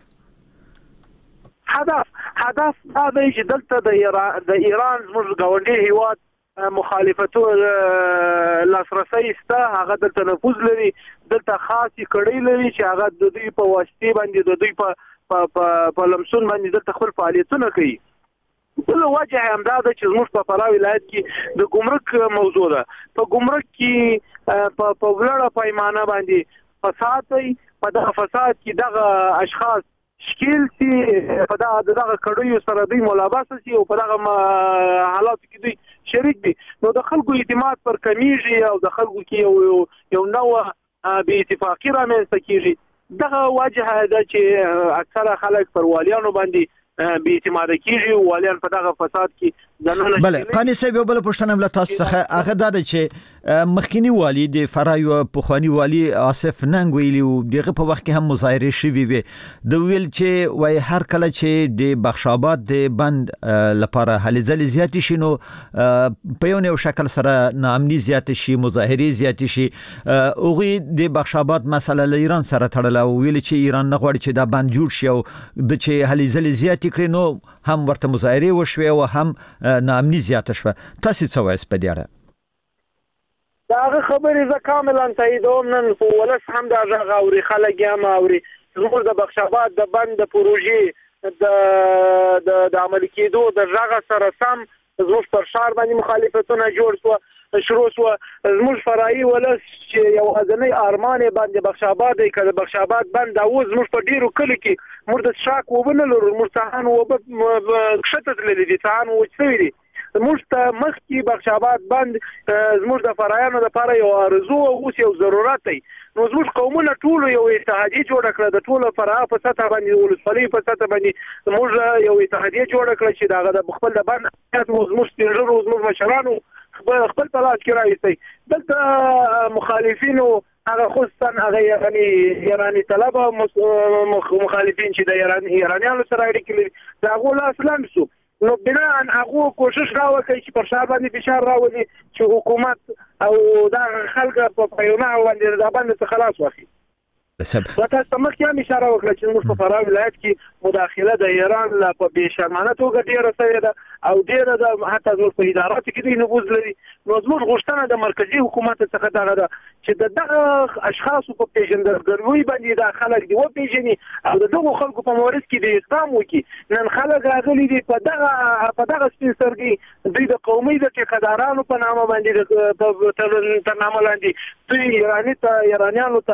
هدف دا دی چې دلته د ایران زموږ ګاونډي هیواد مخالفتو لاسرسي سته، هغه دلته نفوذ لري، دلته خاصی کړي لري چې هغه د دوی په واسطه باندې د دوی په لمسون باندې دلته خپل فعالیتونه کوي. بل وجه هم دا ده چې زموږ په فراه ولایت کې د ګمرک موضوع ده. په ګمرک کې په وړه پیمانه باندې فساد دی. په دغه فساد کې دغه اشخاص شکیل سي، په دغه کړیو سره دوی ملابسه سي او په دغه حالاتو کې دوی شریک دي. نو د خلکو اعتماد پر کمیږي او د خلکو کې یو نوع بې اتفاقي رامنځته کیږي. دغه وجه ده چې اکثره خلک پر والیانو باندې بې اعتماد کیږي، والیان په دغه فساد کې ځانونه. بله قانی صاحب یو بل پوښتنه له تاسو څخه هغه دا ده چې مخکینی والی د فراه یو پخوانی والی آصف ننګ ویلی او دغه په وخت کې هم مظاهره شوي وي د ویل چې وای هر کله چې د بخشاباد د بند لپاره هلې ځلې زیات شي نو په یو شکل سره ناامني زیات شي، مظاهره زیات شي. اوغه د بخشاباد مسله له ایران سره تړله او ویل چې ایران نه غواړي چې دا بند جوړ شي او د چې هلې ځلې زیات کړي نو هم ورته مظاهره وشوي او هم ناامني زیات شوه. تاسو څه وایي په دې اړه؟ دا خبرې زه کاملا تاییدوم. نن ولس هم دا غږ اوري، خلک هم اوري. زموږ د بخشاباد د بند د پروژې د عملي کېدو د غږ سره سم زموږ پر شهر باندې مخالفتونه شروع شو. زموږ فرایي ولس چې یو ازنۍ ارمان باندې بخشاباد دی، کله بخشاباد بند او زموږ په ډیرو کلی کې موږ د شاک وبنه لرو، موږ څهان وب کښته تللی دي، څهان وچوي دي. موږ ته مخکې بخشاباد بند زموږ د فرایانو لپاره یو ارزو او یو ضرورت دی. نو زموږ قومونه ټول یو اتحادیه جوړ کړه، د ټولو فراه په سطح باندې ولسوالۍ په سطح باندې موږ یو اتحادیه جوړ کړه چې دا د خپل د بند زموږ سپینږیرو زموږ مشرانو خپل په لاس کې راوستي. دلته مخالفینو هغه خصوصا هغه ایرانی طلبه مخالفین چې د ایرانیانو سره اړیکې لري دا هغه لاس لاندې شو. نو بنا هغه کوشش راوکړي چې پر شهر باندې فشار راوړي چې حکومت او دا خلک په پیونه باندې د باندې خلاص واخلي. تاسو مخکې هم اشاره وکړه چې موږ په فراه ولایت کې مداخله د ایران لا په بېشرمانه توګه ډیره شوې ده او ډیره د حتی زموږ په اداراتو کې دوی نفوذ لري. نو زموږ غوښتنه د مرکزي حکومت څخه دغه ده چې دغه اشخاصو په پیژندګلوۍ باندې دا خلک دی وپېژني او دغه خلکو په مورد کې د اقدام وکړي. نن خلک راغلي دي په دغه سپین سترګي دوی د قومي د ټیکدارانو په نامه باندې تر نامه لاندې دوی ایرانیانو ته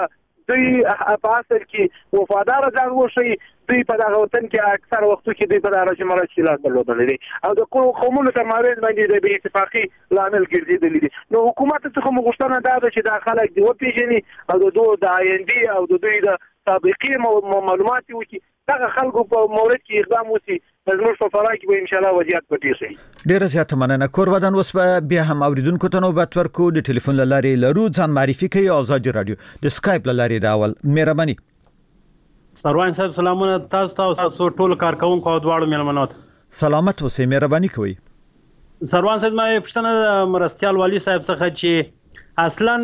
دوی په اصل کې وفادار ځان وشي. دوی په دغه وطن کې اکثر وختو کې دوی په دغه رژیم تشکیلات درلودل دي او د قومونو تر مابین باندې د بې اتفاقي لامل ګرځېدلی دي. نو حکومت څخه موږ غوښتنه دا ده چې دا خلک دې وپېژني او د دوی د IND او د دوی د سابقي معلومات وکړي. دغه خلکو په مورد کې اقدام وشي. زموږ په فراه کې به ان شاء الله وضعیت پټي شي. ډیره زیاته مننه. کور ودان اوس بیا هم اوریدونکو ته نوبت ورکو. د ټلیفون لارې لرو ځان معرفي کوي آزادي رادیو د سکایپ لارې دا اول مهرباني. سروان صاحب سلامونه تاسو ټول کارکونکو او دواړو مېلمنو ته سلامت اوسئ. مهرباني کوي. سروان صاحب ما پښتنه مرستيال والي صاحب څخه چې اصلا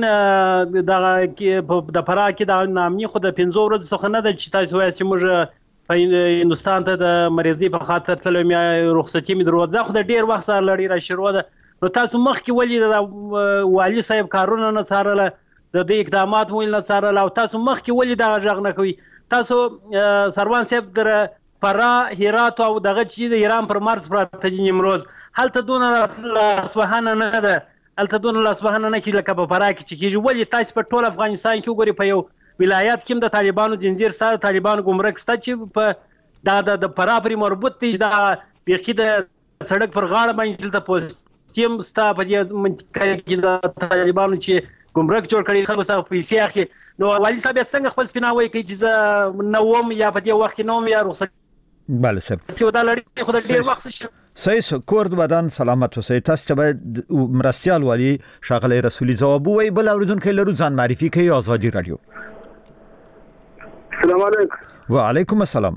د فراه کې د نامني خو د 15 ورځې څخه نه ده چې تاسو وایي چې موږ په هندستان ته د مریضي په خاطر تلم یا رخصتي مې درلوده. دا خو د ډیر وخت سره لړۍ را شروع ده. نو تاسو مخکې ولې د والي صاحب کارونه نه څارله د دې اقدامات مو نه څارله او تاسو مخکې ولې دا غږ نه کوي؟ تاسو سروان صاحب در فراه هرات او دغه چې د ایران پر مرز پراته دي نیمروز هلته دونه اصفهان نه ده هلته دونه اصفهان نه کې لکه په فراه کې چې کېږي. ولې تاسو په ټول افغانستان کې وګورئ په یو ولایت کې د طالبانو زنجیر سره طالبانو ګمرک ستا چې په د فراه پرې مربوط دي دا بیخي د سړک پر غاړه باندې د پوسټیم ستا په دې منطقه کې د طالبانو چې ګمرک جوړ کړي خلکو څخه پیسې اخلي. نو والي صاحب څنګه خپل سپیناوي کوي چې زه نوم یا په دې وخت کې نوم یا رخصت بله صاحب چې دا لړۍ خو د ډیر وخت صحیح کورد بدن سلامت اوسئ. تاسو ته مرستيال والي شاغلی رسولي ځواب وایي. بل اوریدونکو لرو ځان معرفي کوي آزادي رادیو. السلام علیکم. وعلیکم السلام.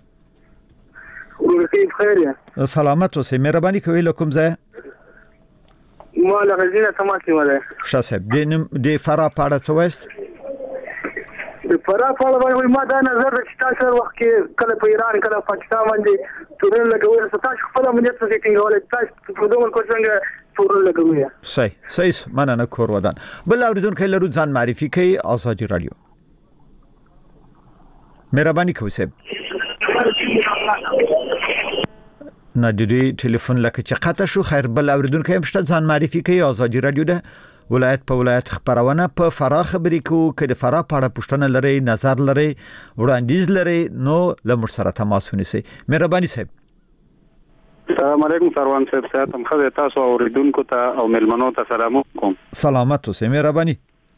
ورته خیر یا سلامت اوسئ. مهرباني کوي لکم ځای ما له غزنه تماس نیولای. شاسب د فراه پاړه څه وایست؟ د فراه پاړه باندې ما دا نظر د تاسو وخت کې کله په ایران کله پاکستان باندې تورن لګوي تاسو خپل امنیت څه ټینګول تاسو په دوه کو څنګه تورن لګوي. صحیح مننه کور ودان. بل اوریدونکو لرو ځان معرفي کوي آزادي رادیو. مهرباني کوئ صاحب. نه د ټلیفون لکه چې قطع شو. خیر بل اوریدونکو هم شته ځان معرفي کوي آزادي رادیو ده ولایت په ولایت خبرونه په فراه خبرې کو کله فراه پاړه پښتنه لري نظر لري وړاندیز لري نو لمر سره تماس ونیسي. مهرباني صاحب. السلام علیکم سروان صاحب. سلام خو تاسو اوریدونکو ته او ملمنو ته سلام کوم. سلامت اوسئ. مهرباني.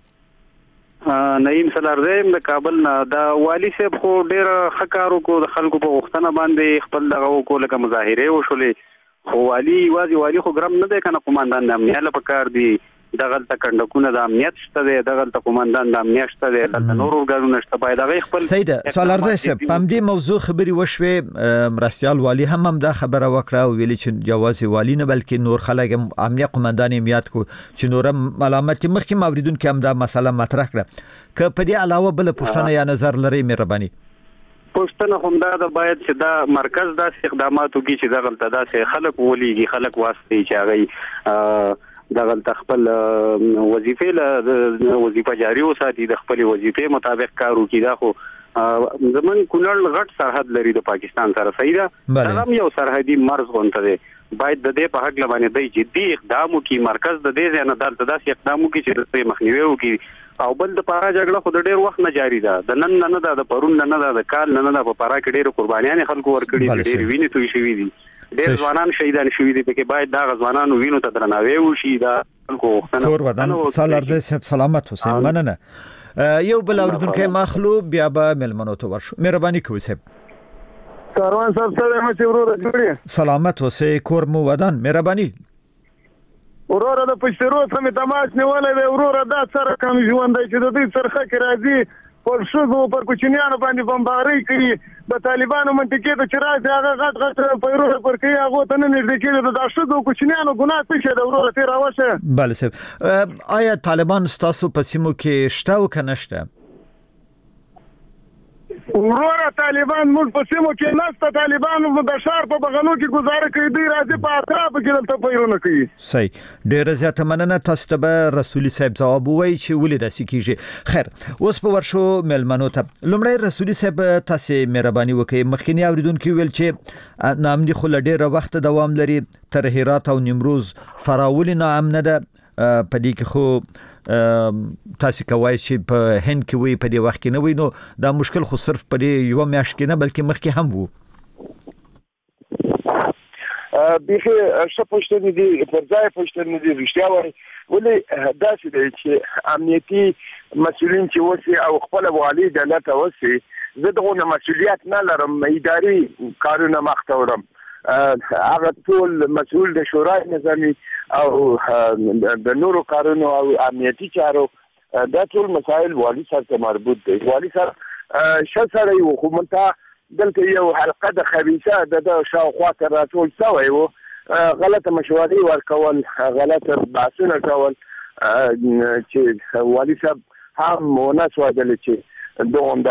نعیم سلارزم د کابل نه دا والی صاحب خو ډیر خکارو کو د خلکو په وختونه باندې خپل دغه کو لکه مظاهره وشولې خو والی خو ګرام نه دی کنه قومندان د امنیت لپاره کار دی دغه تکندکونه د امنیت شته دی دغه قومندان د امنیت شته دی د نور ورګانو شته باید دغه خپل سید سالارزه صاحب په دې موضوع خبري وشوي. مرستيال والی هم دا خبره وکړه ویلي چې جواز والی نه بلکې نور خلک امنیت قومندان امنیت کو چې نور ملامت مخکې موریدون کې هم دا مسله مطرح کړه. که په دې علاوه بل پښتنه یا نظر لري مهرباني. پښتنه هم دا باید چې دا مرکز داسې اقداماتو کې چې دغه داسې خلک ولېږي خلک واسطه چې هغه دغه خپل وظیفه جاری وساتي د خپل وظیفې مطابق کار وکړي. دا خو زمون کونړ غټ سرحد لري د پاکستان سره صحیح ده. دا یو سرحدي مرز غونته دی باید د دې په حق لبانې د جدي اقدام وکړي. مرکز د دې نه داسې اقدام وکړي چې د مخنیوي وکړي. او بل د پاره جګړه خو د ډیر وخت نه جاری ده د نن نه ده د پرون نه ده د کال نه ده په پاره کې ډیر قربانيان خلکو ورکړي ډیر وینې توي شوې دي ډیر ځوانان شهیدان شوي دي پکې باید دا ځوانانو وینو ته درناوی وشي دا خلکو وختنه کور ودان سالارزه صاحب سلامت اوسئ. مننه. یو بل اوریدونکو مخلو بیا به ملمنو ته ورشو. مهرباني کوئ صاحب. کاروان صاحب سره مې ورور جوړي. سلامت اوسئ. کور مو ودان. مهرباني. ورور د پښترو سمې تماس نیولې دی ورور دا سره کوم ژوند دی چې د دې سرخه کې راځي پر شوزو پر کوچنیانو باندې بمباري کوي د طالبانو منطقې ته چې راځي هغه غټ پیرو پر کوي هغه ته نه نږدې کېږي د شوزو کوچنیانو ګناه څه ده ورور ته راوشه. بله صاحب آیا طالبان ستاسو په سیمو کې شته او کنه شته؟ ورور طالبان موږ په سیمو کې نشته. طالبان د شهر په بغلو کې گزاره کوي دی راځي په اطراف کې دلته پیرونه کوي. صحیح ډیر زیاته مننه. تاسو ته رسولي صاحب ځواب وایي چې ولې داسې کیږي. خیر اوس په ورشو ملمنو ته لومړی رسولي صاحب تاسو مهرباني وکړئ. مخکینی اوریدونکو ویل چې نامني خو ډیره وخت دوام لري تر هرات او نیمروز فراولي نه امنه ده په دې کې خو تاسو کوي چې په هند کې وي په دې وخت کې نه وي، نو دا مشکل خو صرف په دې یو میاشت کې نه بلکې مخکې هم وو. بیخي شپږ دي پر ځای پښتنه دي رښتیا وایي، ولې داسې دی چې امنیتي مسؤلین چې وسی او خپل والي دولت وسی، زه دغه مسؤلیت نه لرم، اداري کارونه مخته وړم. هغه ټول مسؤل د شورای نظامی او د نورو کارونو او امنیتي چارو دا ټول مسائل والي سره مربوط دي. والي سره شسره یو کومنتا دلته یو حلقه د خبيثه د شاوخوا تر راټول شوی وو، غلطه مشورې ورکول، غلطه بحثونه کول، چې والي صاحب هم ونسوادل چې دوم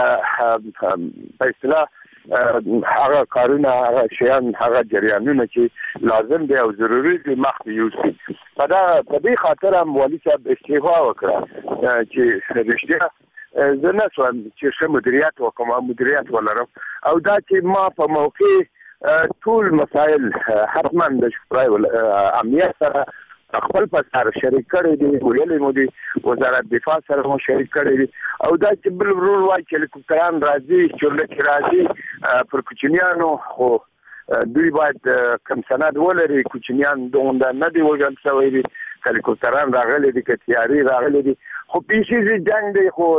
د په اصطلاح هغه کارونه، هغه شیان، هغه جریانونه چې لازم دي او ضروري دي مخکې یوسي. په دې خاطر هم والي صاحب استعفا وکړه چې رښتیا زه نه شوم چې ښه مدیریت وکړم، مدیریت ولرم، او دا چې ما په موقع ټول مسائل حتما د شورای امنیت سره خپل په سر شریک کړی دي، ویلې مو دي وزارت دفاع سره مو شریک کړی دي، او دا چې بل ورور وایي چې هلیکوپټران راځي، چورلکې راځي پر کوچنیانو، خو دوی باید کم سند ولري. کوچنیان دومره نه دي وژل شوي دي، هلیکوپټران راغلي دي، که تیاري راغلي دي، خو پیسې جنگ دی، خو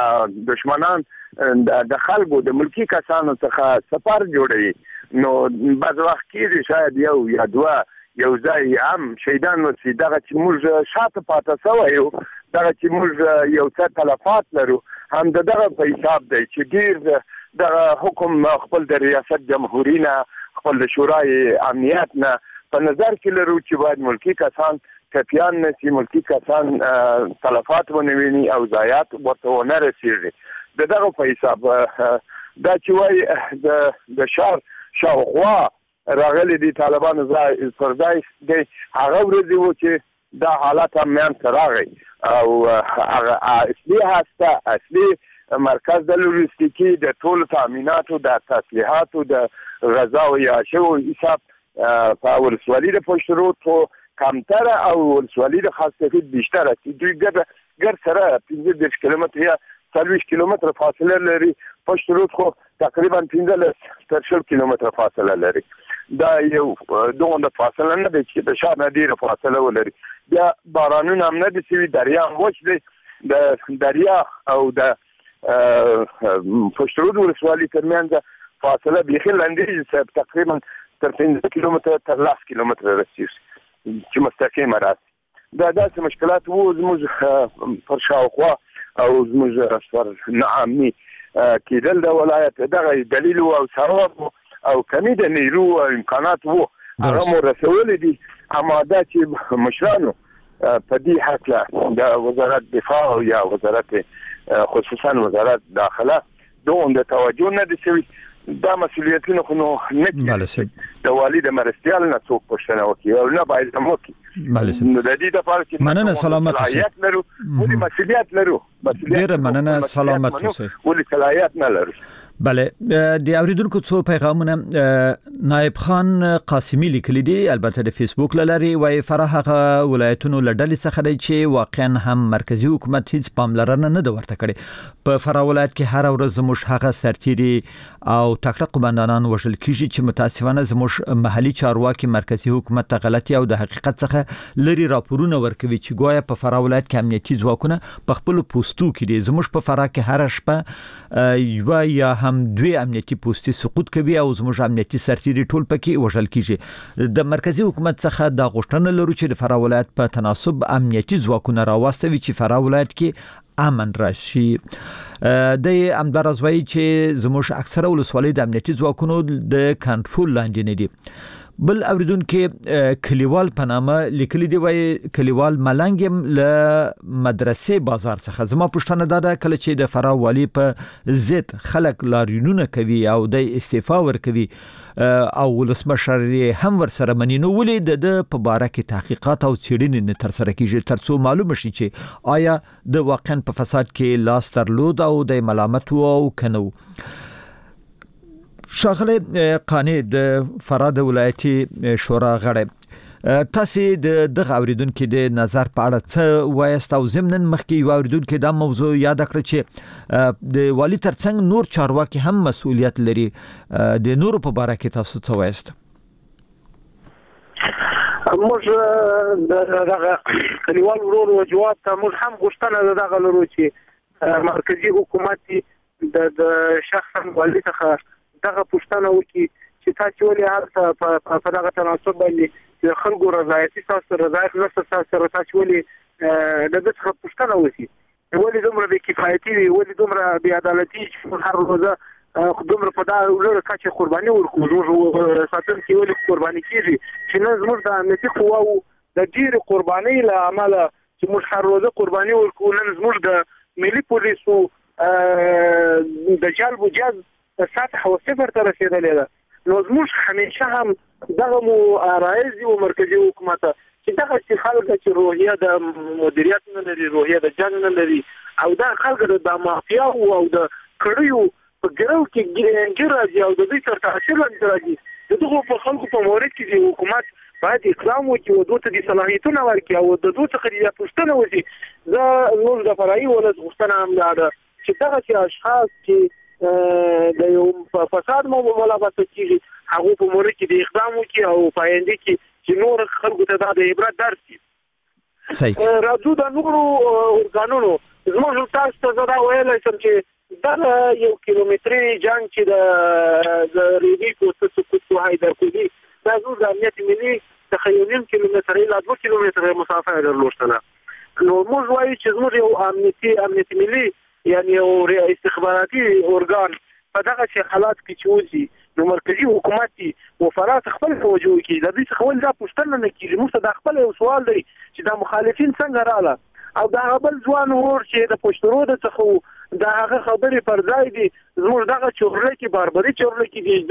دشمنان د خلکو د ملکی کسانو څخه سفر جوړوي. نو بعض وخت کې شاید یو یا دوه یو ځای هم شهیدان وسی، دغه چې موږ شاته پاتې شوی یو، دغه چې موږ یو څه تلفات لرو، هم دغه په حساب دی چې ډیر دغه حکم خپل د ریاست جمهوریت نه، خپل د شورای امنیت نه په نظر کې لرو چې باید ملکی کسان کپیان نسی، ملکی کسان تلفات ونویني او ضایعات ورته ونه رسیږي. دغه په حساب دا چې وایي د شهر شاوخوا راغلي دي طالبانو پر ځای دی، هغه ورځې و چې دا حالات هم منځته راغی، او هغه اصلي هسته، اصلي مرکز د لوجستیکي د ټولو تامیناتو، د تسلیحاتو، د غذا او یاشو حساب په ولسوالۍ د پشت رود کمتره او ولسوالۍ د خاص تفید بیشتره، چې دوی ګر سره 15 کیلومتر یا 40 کیلومتر فاصله لري، پشت رود خو تقریبا 15 تر 20 کیلومتر فاصله لري. دا یو دومره فاصله نه دی چې د شهر نه ډیره فاصله ولري. بیا بارانونه هم نه دي شوي، دریا هم وچ دی، د دریا او د پشت رود ولسوالۍ ترمنځ فاصله بیخي لنډېږي، تقریبا تر 15 کیلومتر تر 10 کیلومتر رسیږي چې مستقیمه راسي. دا داسې مشکلات وو زموږ پر شاوخوا او زموږ پر ناامني کېدل د ولایت، دغه دلیل او سبب او کمی د نیرو او امکانات وو، هغه مو رسولي دي. اما دا چې مشرانو په دې حق د وزارت دفاع یا وزارت خصوصا وزارت داخله دومره توجه نه دي شوي، دا مسؤلیتونه خو نو نه د والي د مرستیال نه څوک پوښتنه وکړي او نه باید هم وکړي. نو د دې لپاره چې مننه، سلامت اوسئ، لرو ولې مسؤلیت لرو، ډېره مننه، سلامت اوسئ، ولې صلاحیت نه لرو. بله، د اوریدونکو څو پیغامونه نائب خان قاسمی لیکلي دي، البته د فیسبوک لاري، وايي فرح هغه ولایتونو لړل څخه دی چې واقعا هم مرکزی حکومت هیڅ پاملرنه نه ورته کړي. په فرح ولایت کې هر ورځ زموږ هغه سرتيري او تکړه قومندانان وژل کیږي چې متاسفانه زموږ محلي چارواکي مرکزی حکومت ته غلطي او د حقیقت څخه لري راپورونه ورکوي چې ګویا په فرح ولایت کې امنیتي ځواکونه په خپل پوسټو کې دي. زموږ په فرح کې هر شپه یو یا هم دوی امنیتي پوسټي سقوط کوي او زموږ امنیتي سرتيري ټول پکې وژل کیږي. د مرکزی حکومت څخه د غوښتنه لرو چې د فراه ولایت په تناسب امنیتي ځواکونه راوستوي چې فراه ولایت کې امن راشي. د امدارزوي چې زموږ اکثره ولسوالۍ د امنیتي ځواکونو د کنټرول لاندې نه دي. بل اوریدون کې کلیوال په نامه لیکلي دی، وای کلیوال ملنګم له مدرسې بازار څخه زما پوښتنه ده کله چې د فراه والی په ضد خلک لاریونونه کوي او د استعفا ورکوي او ولسمشر هم ورسره مني، نو ولې د په باره کې تحقیقات او څېړنې نه تر سره کیږي ترڅو معلومه شي چې آیا د واقعا په فساد کې لاس درلود او د ملامت او کنو. شاغله قانی د فراه ولایتي شورا غړی تاسو د دغه اوریدونکو د نظر په اړه څه وایست او زمنن مخکې یو اوریدونکو دا موضوع یاد کړ چې د والی ترڅنګ نور چارواکي هم مسؤلیت لري د نور په اړه کې تاسو څه وایست؟ موږ دغه کلیوال ورور او جواب ته موږ هم غوښتنه دغه لرو چې مرکزی حکومت د شخصا والي څخه دغه پوښتنه وکړي چې تاسو ولې هر په دغه تناسب باندې خلکو رضایتي تاسو رضایت نشته تاسو ولې د څه پوښتنه وکړي ولې دومره بې کفایتي ولې دومره بې عدالتي چې هر روزه دومره په دا لوړه کچه قرباني ورکوي موږ ساتل کې ولې قرباني کیږي چې نن زموږ د امنیتي قواو د ډېر قرباني له امله چې موږ هر روزه قرباني ورکوو نن زموږ د ملي پولیسو د جلب و جذب سطح او صفر ته رسیدلې ده نو زموږ همیشه هم دغه مو رئیس او مرکزی حکومت چې دغه چې خلک چې روحیه د مدیریت نه لري روحیه د جنګ نه لري او دا خلک د مافیا او د کړیو په ګرو کې ګرځي او د دې تر تاثیر لاندې راځي دغه په خلکو په مورد کې حکومت باید اقدام وکړي او دوی ته د صلاحیتونو ورکړي او د دوی څخه د پوښتنه وکړي دا نور د فرعي ولادت غوښتنه هم ده چې دغه اشخاص چې د یو فساد ملابسه کیږي هغه په مورد کې د اقدام وکړي او پاینده کې چې نور خلکو ته د عبرت درس وي صحیح راځو د نورو ارګانونو زموږ تاسو ته دا ویل چې دا یو کیلومتري جنگ چې د ریډي کوڅه هایدر کولی دا زو د امنیت ملي تخیلین کیلومتر اله 2 کیلومتر مسافه درلوشتنه نو موږ وایو چې زموږ یو امنیت ملي یعنی یو استخباراتي ارګان په دغه حالات کې چوزي نو مرکزی حکومت او فرات خپل توجه کوي د دې خپل دا پوښتنه نه کیږي موږ د خپل یو سوال دی چې د مخالفین څنګه رااله او دا بل ځوان ور چې د پښتورو د څخه دا هغه خبرې پر ځای دي زموږ دغه چورلې کې باربري چورلې کې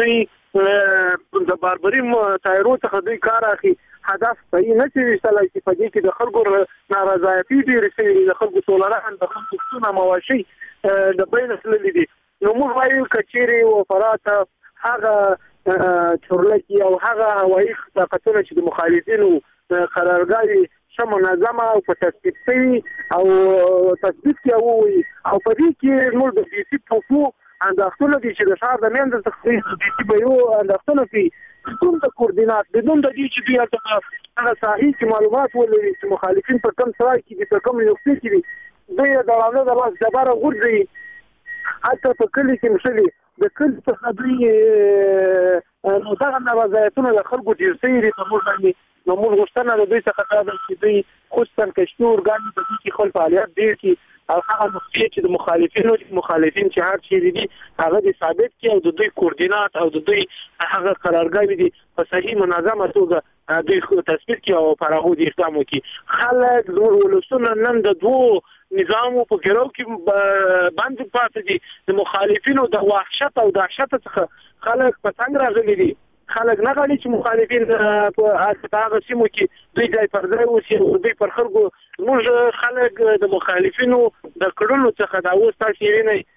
دي د باربري تایرو څخه دوی کار اخی هدف صحیح نه چې وشتلای چې په دې کې د خلکو نارضایتي ډېرې شوې د خلکو سولران د خلکو څونه مواشي د بین سللې دي نو موږ وایو کچېري او فرات هغه چورلې کې او هغه هوایي طاقتونه چې د مخالفینو قرارګاهي منظمه او په تثبیت شوی او تثبیت کوي او په دې کې موږ د دې په انداختونه دي چې د شهر د میند څخه د دې یو انداختونه په کوم د کوردینات بدون د دې چې د هغه صحیح معلومات ولري چې مخالفین په کوم ځای کې د کوم نقطې کې دي د دورانه د لاس جبره غورځي حتی په کلی کې مشلي د کلی څخه دوی نو دا نوازایتونه د خلکو ډیر سیری په موږ باندې نو موږ غوښتنه د دوی څخه دا چې دوی خصوصا کشتي اورګان د دې خپل فعالیت ډیر کی او هغه نقطې چې د مخالفین چې هر چیرې دي هغه د ثابت کی او د دوی کوردینات او د دوی هغه قرارګاوي دي په صحیح منظمه توګه دوی تثبیت کی او پرهو دي اقدام وکړي خلک ولسونه نن د دوه نظام په ګرو کې باندې پاتې دي د مخالفینو د وحشت او دهشت څخه خلک په څنګه راغلي دي خلک نه غواړي چې مخالفین په هغه سیمو کې دوی ځای پر ځای وسی دوی پر خلکو موږ خلک د مخالفینو د کړنو څخه دا اوس تاسو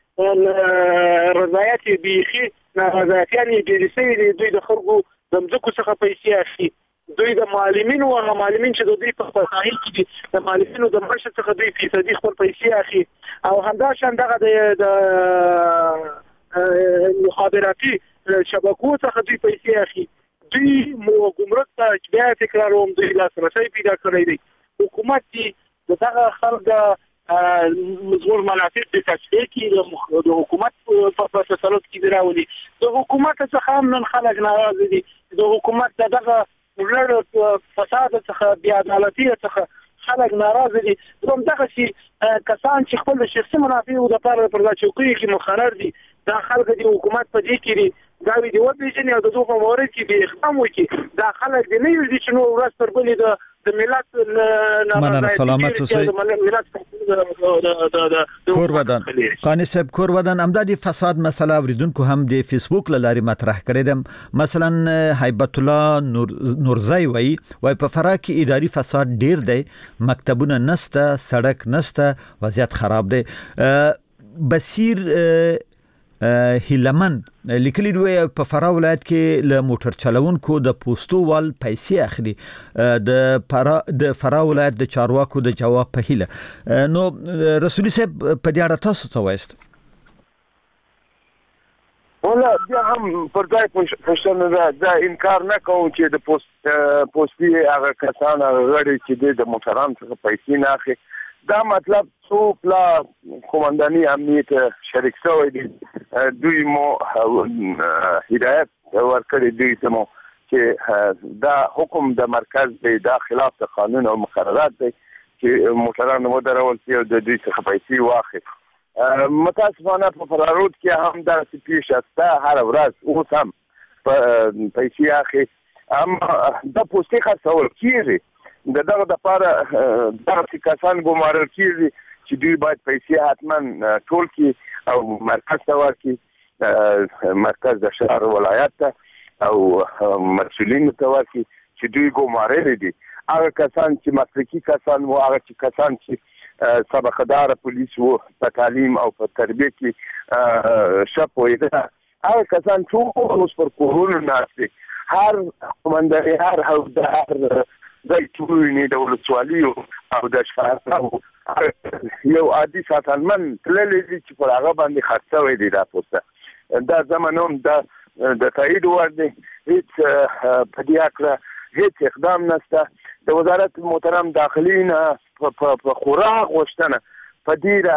یې رضایت بیخي نه رضایت یعنی د سوي دوی د خلکو د مځکو څخه پیسې اخلي دوی د معلمینو او معلمین چې دوی په ساحل کې دي د معلمینو د معاش څخه دوی فیصدي خپل پیسې اخلي او همدا شان دغه د مخابراتي شبکو څخه دوی پیسې اخلي دوی ګمرک ته بیا تکراروم دوی لاسرسي پیدا کړی دی حکومت چې دغه خلک مزور منافع د تشکیل کې د حکومت په تسلط کې راولي د حکومت څخه هم نن خلک ناراض دي د حکومت دغه ولر فساد څخه بیا عدالتي څخه خلک ناراض دي کوم دغه شي کسان چې خپل شخصي منافع او د لپاره پر چوکۍ کې مخرر دي دا خلک د حکومت په دې کې دا وی دی و پیژنې او د دوه مورد کې به اقدام وکړي دا خلک د نه یو دي چې نو ورځ پر بلې د ملت مننه سلامت اوسئ کورودان قانی صاحب کورودان امدادي فساد مسله اوریدونکو هم د فیسبوک لاري مطرح کړی دم مثلا هیبت الله نورزای وای په فراه کې اداري فساد ډیر دی مکتبونه نسته سړک نسته وضعیت خراب دی بصیر هیلمن لیکلي دوی په فراه ولایت کې له موټر چلوونکو د پوسټو وال پیسې اخلي د فراه ولایت د چارواکو د جواب په هیله. نو رسولي صاحب په دې اړه تاسو څه وایست؟ ولا بیا هم پر ځای پښتنه دا انکار نه کوم چې د پوسټي هغه کسان غړي چې د موټرانو څخه پیسې نه اخلي. دا مطلب څوک لا قومنداني امنیت شریک شوی دي دوی مو هدایت ورکړي دوی ته مو چې دا حکم د مرکز دی دا خلاف د قانون او مقررات دی چې موټرانو ودرول شي او د دوی څخه پیسې واخلي. متاسفانه په فرارود کې هم دا سپیش استا هر ورځ اوس هم پیسې اخلي. اما د پوسټي خاصول کیږي دغه د لپاره دغه کسان ګمارل کیږي چې دوی باید پیسې حتما ټول کړي او مرکز ته ورکړي، مرکز د شهر ولایت ته او مسؤلین ته ورکړي چې دوی ګمارل دي. هغه کسان چې مسلکي کسان وو، هغه کسان چې سبقدار پولیس وو په تعلیم او په تربیه کې شپ وایي، هغه کسان ټول اوس پر کورونو ناست دي. هر قومنداني هر حوزه هر ځای چې د ولسوالۍ او د شهر یو عادي ساتنمن تللی دي چې پر هغه باندې خرڅ شوی دی دا پوسټه. دا زمانوم د تایید وړ دی. هیڅ په دې اړه هیڅ اقدام نشته. د وزارت محترم داخلي نه په خورا غوښتنه په دې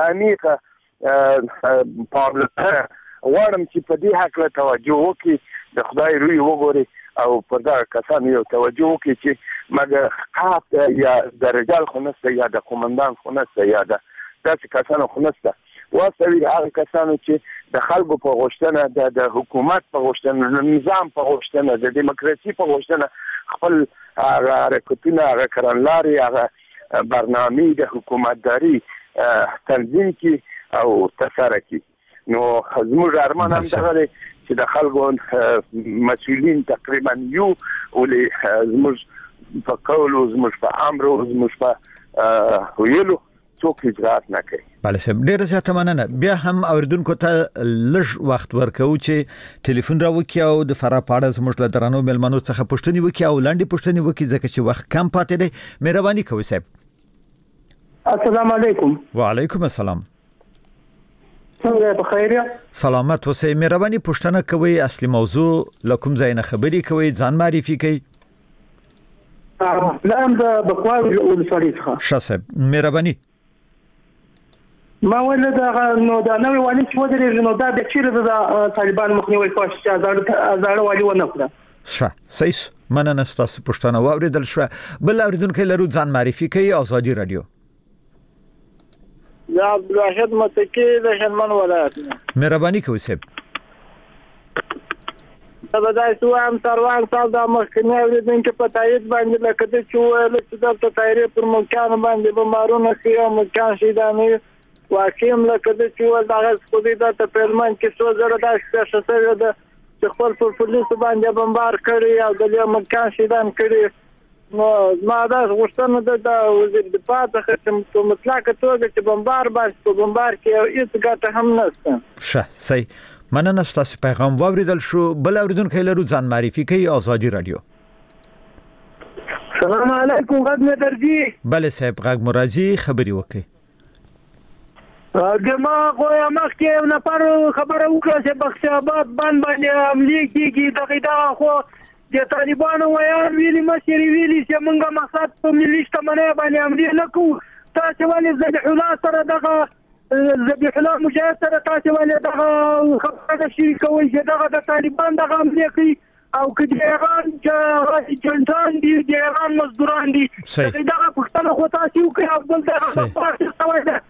عمیقه پابلته غواړم چې په دې حق له توجه وکړي، د خدای روی وګوري او پر دا کسان یو توجه وکړي چې مګر قاط یا د رجال خو نسته یا د قومندان خو نسته یا د داسې کسانو خو نسته. واستوي هغه کسانو چې د خلکو په غوښتنه د حکومت په غوښتنه د نظام په غوښتنه د دیموکراسي په غوښتنه خپل هغه حرکتونه هغه کړنلارې هغه برنامې د حکومتداري تنظیم کی او تسره کی. نو زموږ ارمان هم دغه دی چې د خلکو مسؤلین تقریبا یو ولې زموږ په قول او زموږ په امر او زموږ په ویلو څوک اجرات نه کوي. بله صاحب ډیره زیاته مننه. بیا هم اوریدونکو ته لږ وخت ورکو چې ټلیفون راوکي او د فراه په اړه زموږ له درنو مېلمنو څخه پوښتنې وکړي او لاندې پوښتنې وکړي ځکه چې وخت کم پاتې دی. مهرباني کوئ صاحب. السلام علیکم. وعلیکم السلام. څنګه په خیر یاست؟ سلامت اوسئ. مهرباني پوښتنه کوئ، اصلي موضوع له کوم ځای نه خبرې کوئ، ځان معرفي کړئ. لام د بکوال ولسوالۍ څخه. ښه صاحب مهرباني. ما ویل دا نو دا نوې والي چې ودرېږي نو دا د چیرې د طالبان مخنیوي کوي چې ازاړه والي ونه کړه. ښه صحیح. مننه ستاسو پوښتنه واوریدل شوه. بل اوریدونکو لرو ځان معرفي کوي. آزادي رادیو. یا عبدالواحد متکی د هلمند ولایت. مهرباني کوئ صاحب. دا بدای سو هم سروان صاحب د مخکنی اوریدونکو په تایید باندې لکه چې ویل چې د تایید پر مکان باندې بمارونه کې مکان شیدانه واقعیم لکه چې ول دغه خودی د تپلمن کې څو زره د شخصي د خپل پولیس باندې بمبار کړی او د مکان شیدان کړی. نو ما دا غوښتنه د وزیر دفاع څخه چې مطلق توګه چې بمبار باندې بمبار کې هیڅ ګټه هم نشته. ښه صحیح. مننه ستاسو پیغام واوریدل شو. بل اوریدونکو لرو ځان معرفي کوي. آزادي رادیو. السلام علیکم. غږ مې درځي؟ بله صاحب غږ مو راځي، خبرې وکړئ. دما غویا مخکې یو نفر خبره وکړه چې بخش آباد باندې حملې کېږي. دغه خو د طالبانو ویان ویلي مشر ویلي چې موږ مقصد په ملي شتمنۍ باندې حملې نه کوو. تاسو ولې ذبیح الله سره دغه ذبیح الله مجاهد سره تاسو ولې دغه خبره شریکوئ چې دغه د طالبان دغه حملې کوي او که د ایران جنټان دي د ایران مزدوران دي دغه پښتنه خو تاسو کوي او بل دغه پاتې شوی ده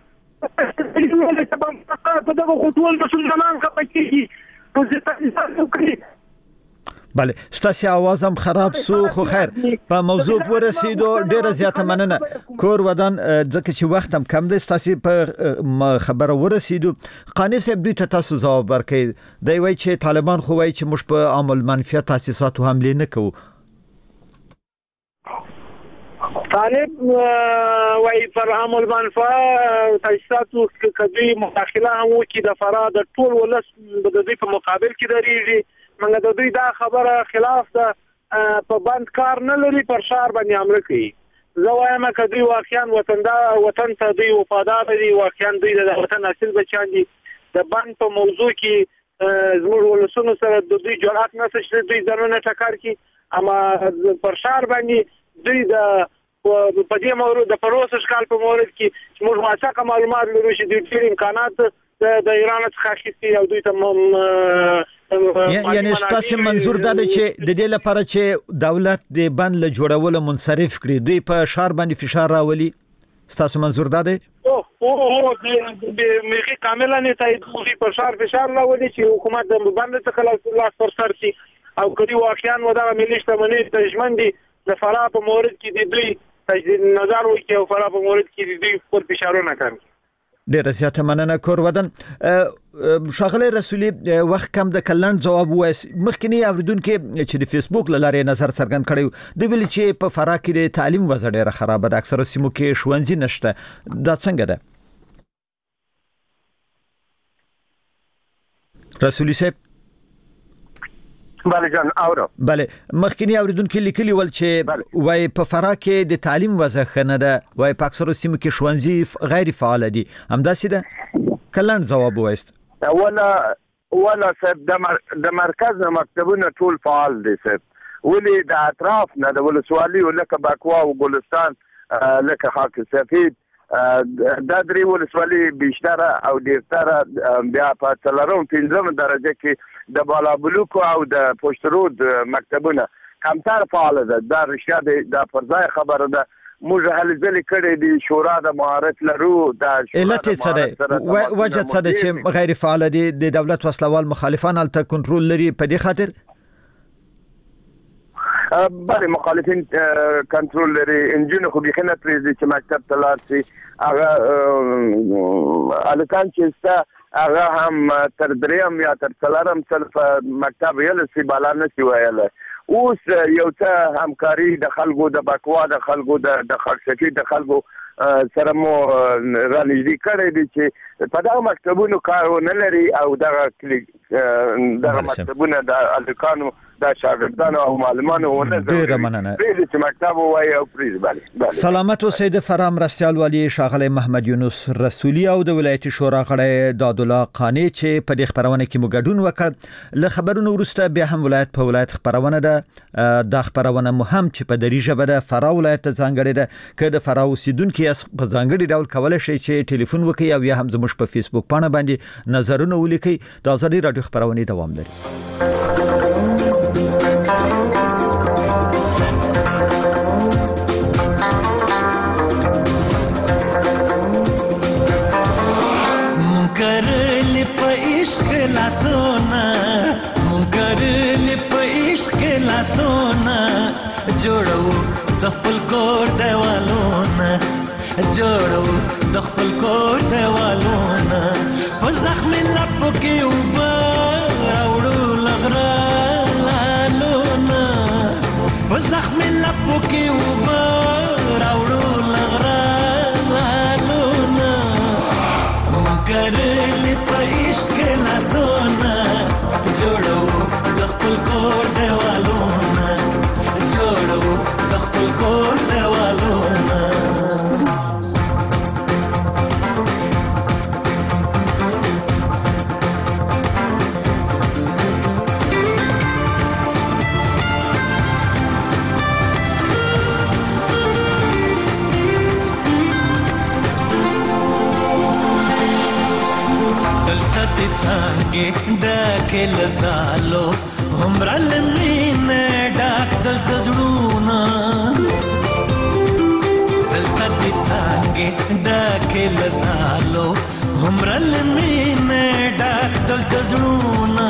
په دغه خطول مسلمانان خپکیږي نو زه کوي. بله ستاسو आवाज هم خراب سو خو خیر په موضوع ورسېدو. ډیره زیاته مننه. کور ودان ځکه چې وخت هم کم دی ستاسو په خبره ورسېدو. قانع صاحب دوی ته تاسو ځواب ورکړئ. دی وایي چې طالبان خو وایي چې موږ په عامل منفیه تاسیساتو حمله نه کوو. طالب وای فرهام المنفعه تاسیساتو کدی مداخله هم وکي د فراد ټول ولس د دې په مقابل کې درېږي موږ د دوی دا خبره خلاف ده په بند کار نه لري پر شهر باندې عمل کوي زه وایم کدی واقعا وطن ته دوی وفادار دي واقعا دوی د وطن اصل بچان دي د بند په موضوع کې زموږ ولسونو سره د دوی جرأت نه چې دوی ځانونه ټکر کړي اما پر شهر باندې دوی د په دې مورد د پروسس کال په مورد کې موږ واڅه معلومات لرو چې د ډېر امکانات د ایران څخه اخیستي او دوی ته یعنی ستاسو منظور دا دی چې د دې لپاره چې دولت د بند له جوړولو منصرف کړي دوی په شهر باندې فشار راولي ستاسو منظور دا دی د میخي کاملا نه تایید کوي په شهر فشار راولي چې حکومت د بند څخه لاس پر سر شي او کدي واقعا ودا ملي شتمنۍ تجمن دي د فرا په مورد کې د دوی تجدید نظر وکړي او فرا په مورد کې دوی خپل فشارونه کوي ډیره زیاته مننه کور ودان شاغله رسولي وخت کم د کلن جواب وایس مخکنی اوریدونکو چې د فیسبوک لاره نظر څرګند کړي د ویل چې په فرا کې د تعلیم وضع ډیره خراب ده اکثره سیمو کې ښوونځي نشته دا څنګه ده رسولي صاحب بله جان اورو بله مخکنی اوریدونکو لیکلي ول چې وای په فرا کې د تعلیم وضع خنه ده وای په اکثر سیمو کې ښوونځي غیر فعال دي همداسې ده کلن جواب وایست ولا صاحب د مرکز مکتبونه ټول فعال دي صاحب ولې د اطراف نه د ولسوالي لکه باکوا او ګلستان لکه خاک سفید دا درې ولسوالي بیشتره او ډیرتره بیا په څلورم پنځم درجه کې د بالابلوک او د پشت رود مکتبونه کمتر فعال ده دا رښتیا د پرځای خبره ده موږ هلې ځلې کړې دي شورا د مهارت لرو د علت څه ده وجه څه ده چې غیر فعال دي د دولت وسلوال مخالفان الته کنټرول لري په دې خاطر بله مخالفین کنټرول لري انجن خو بخنه پریزي چې مکتب ته لاړ شي هغه الکان چې هغه هم تر دریم یا تر څلورم صنف مکتب یې لسی بالا نشي ویل اوس یو څه همکاري د خلکو د بکوا د خلکو د خاکسکی د خلکو سره مو رانیږدې کړی دي چې په دغه مکتبونو کار نه لري او دغه مکتبونه د الکانو دا شاګردانو او معلمانو ډیره مننه چې مکتب وای او پریز بله سلامت اوسئ د فرا مرستیال والی شاغله محمد یونس رسولي او د ولایت شورا غړی داد الله قانی چې په دې خبرونه کې مګډون وکړ له خبرونو وروسته بیا هم ولایت په ولایت خبرونه ده د خبرونه مهم چې په دری ژبه ده فرا ولایت ځانګړي ده که د فرا اوسیدونکو په ځانګړي ډول کولای شي چې ټلیفون وکړي او یا هم زموږ په فیسبوک باندې نظرونه ولیکي د ازادي رادیو خبرونه دوام لري मुकरल पे इश्क ला सोना मुकरल पे इश्क ला सोना जोड़ो दखल कोर देवालोना जोड़ो दखल कोर देवालोना वो जख्म लप के ऊपर औड़ो लगरा लालोना वो जख्म लप के ऊपर औड़ो लगरा लालोना मुकरल पे इश्क ला सोना जोड़ो दखल कोर देवालोना जोड़ो दखल कोर देवालोना داخل زالو عمر المين داخل تزرونا دلتا تانگي داخل زالو عمر المين داخل تزرونا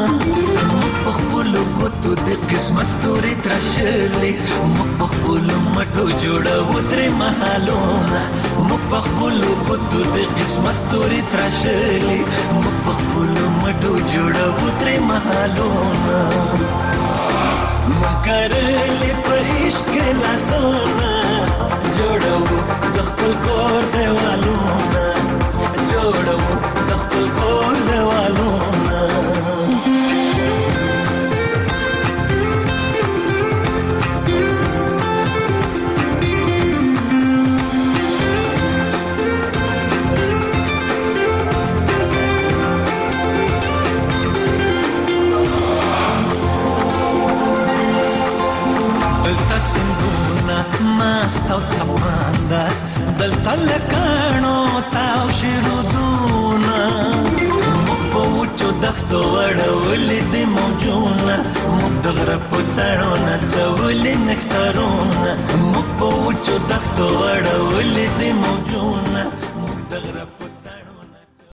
مقبول قطو دي قسمت ستوري ترشلي مقبول مټو جوړه وتري محالونه مقبول قطو دي قسمت ستوري ترشلي مقبول مټو جوړه وتري محالونه مکرلې په عشق لا سونا جوړو د خپل کور دیوالونه جوړو د خپل کور دیوالونه دلته سندونه ماست او تپانده دلته لکانو تاو شیرودونه موږ په وچو دښتو وړولې د موجونه موږ د غره په څڼو نڅولې نښترونه موږ په وچو دښتو وړولې د موجونه موږ د غره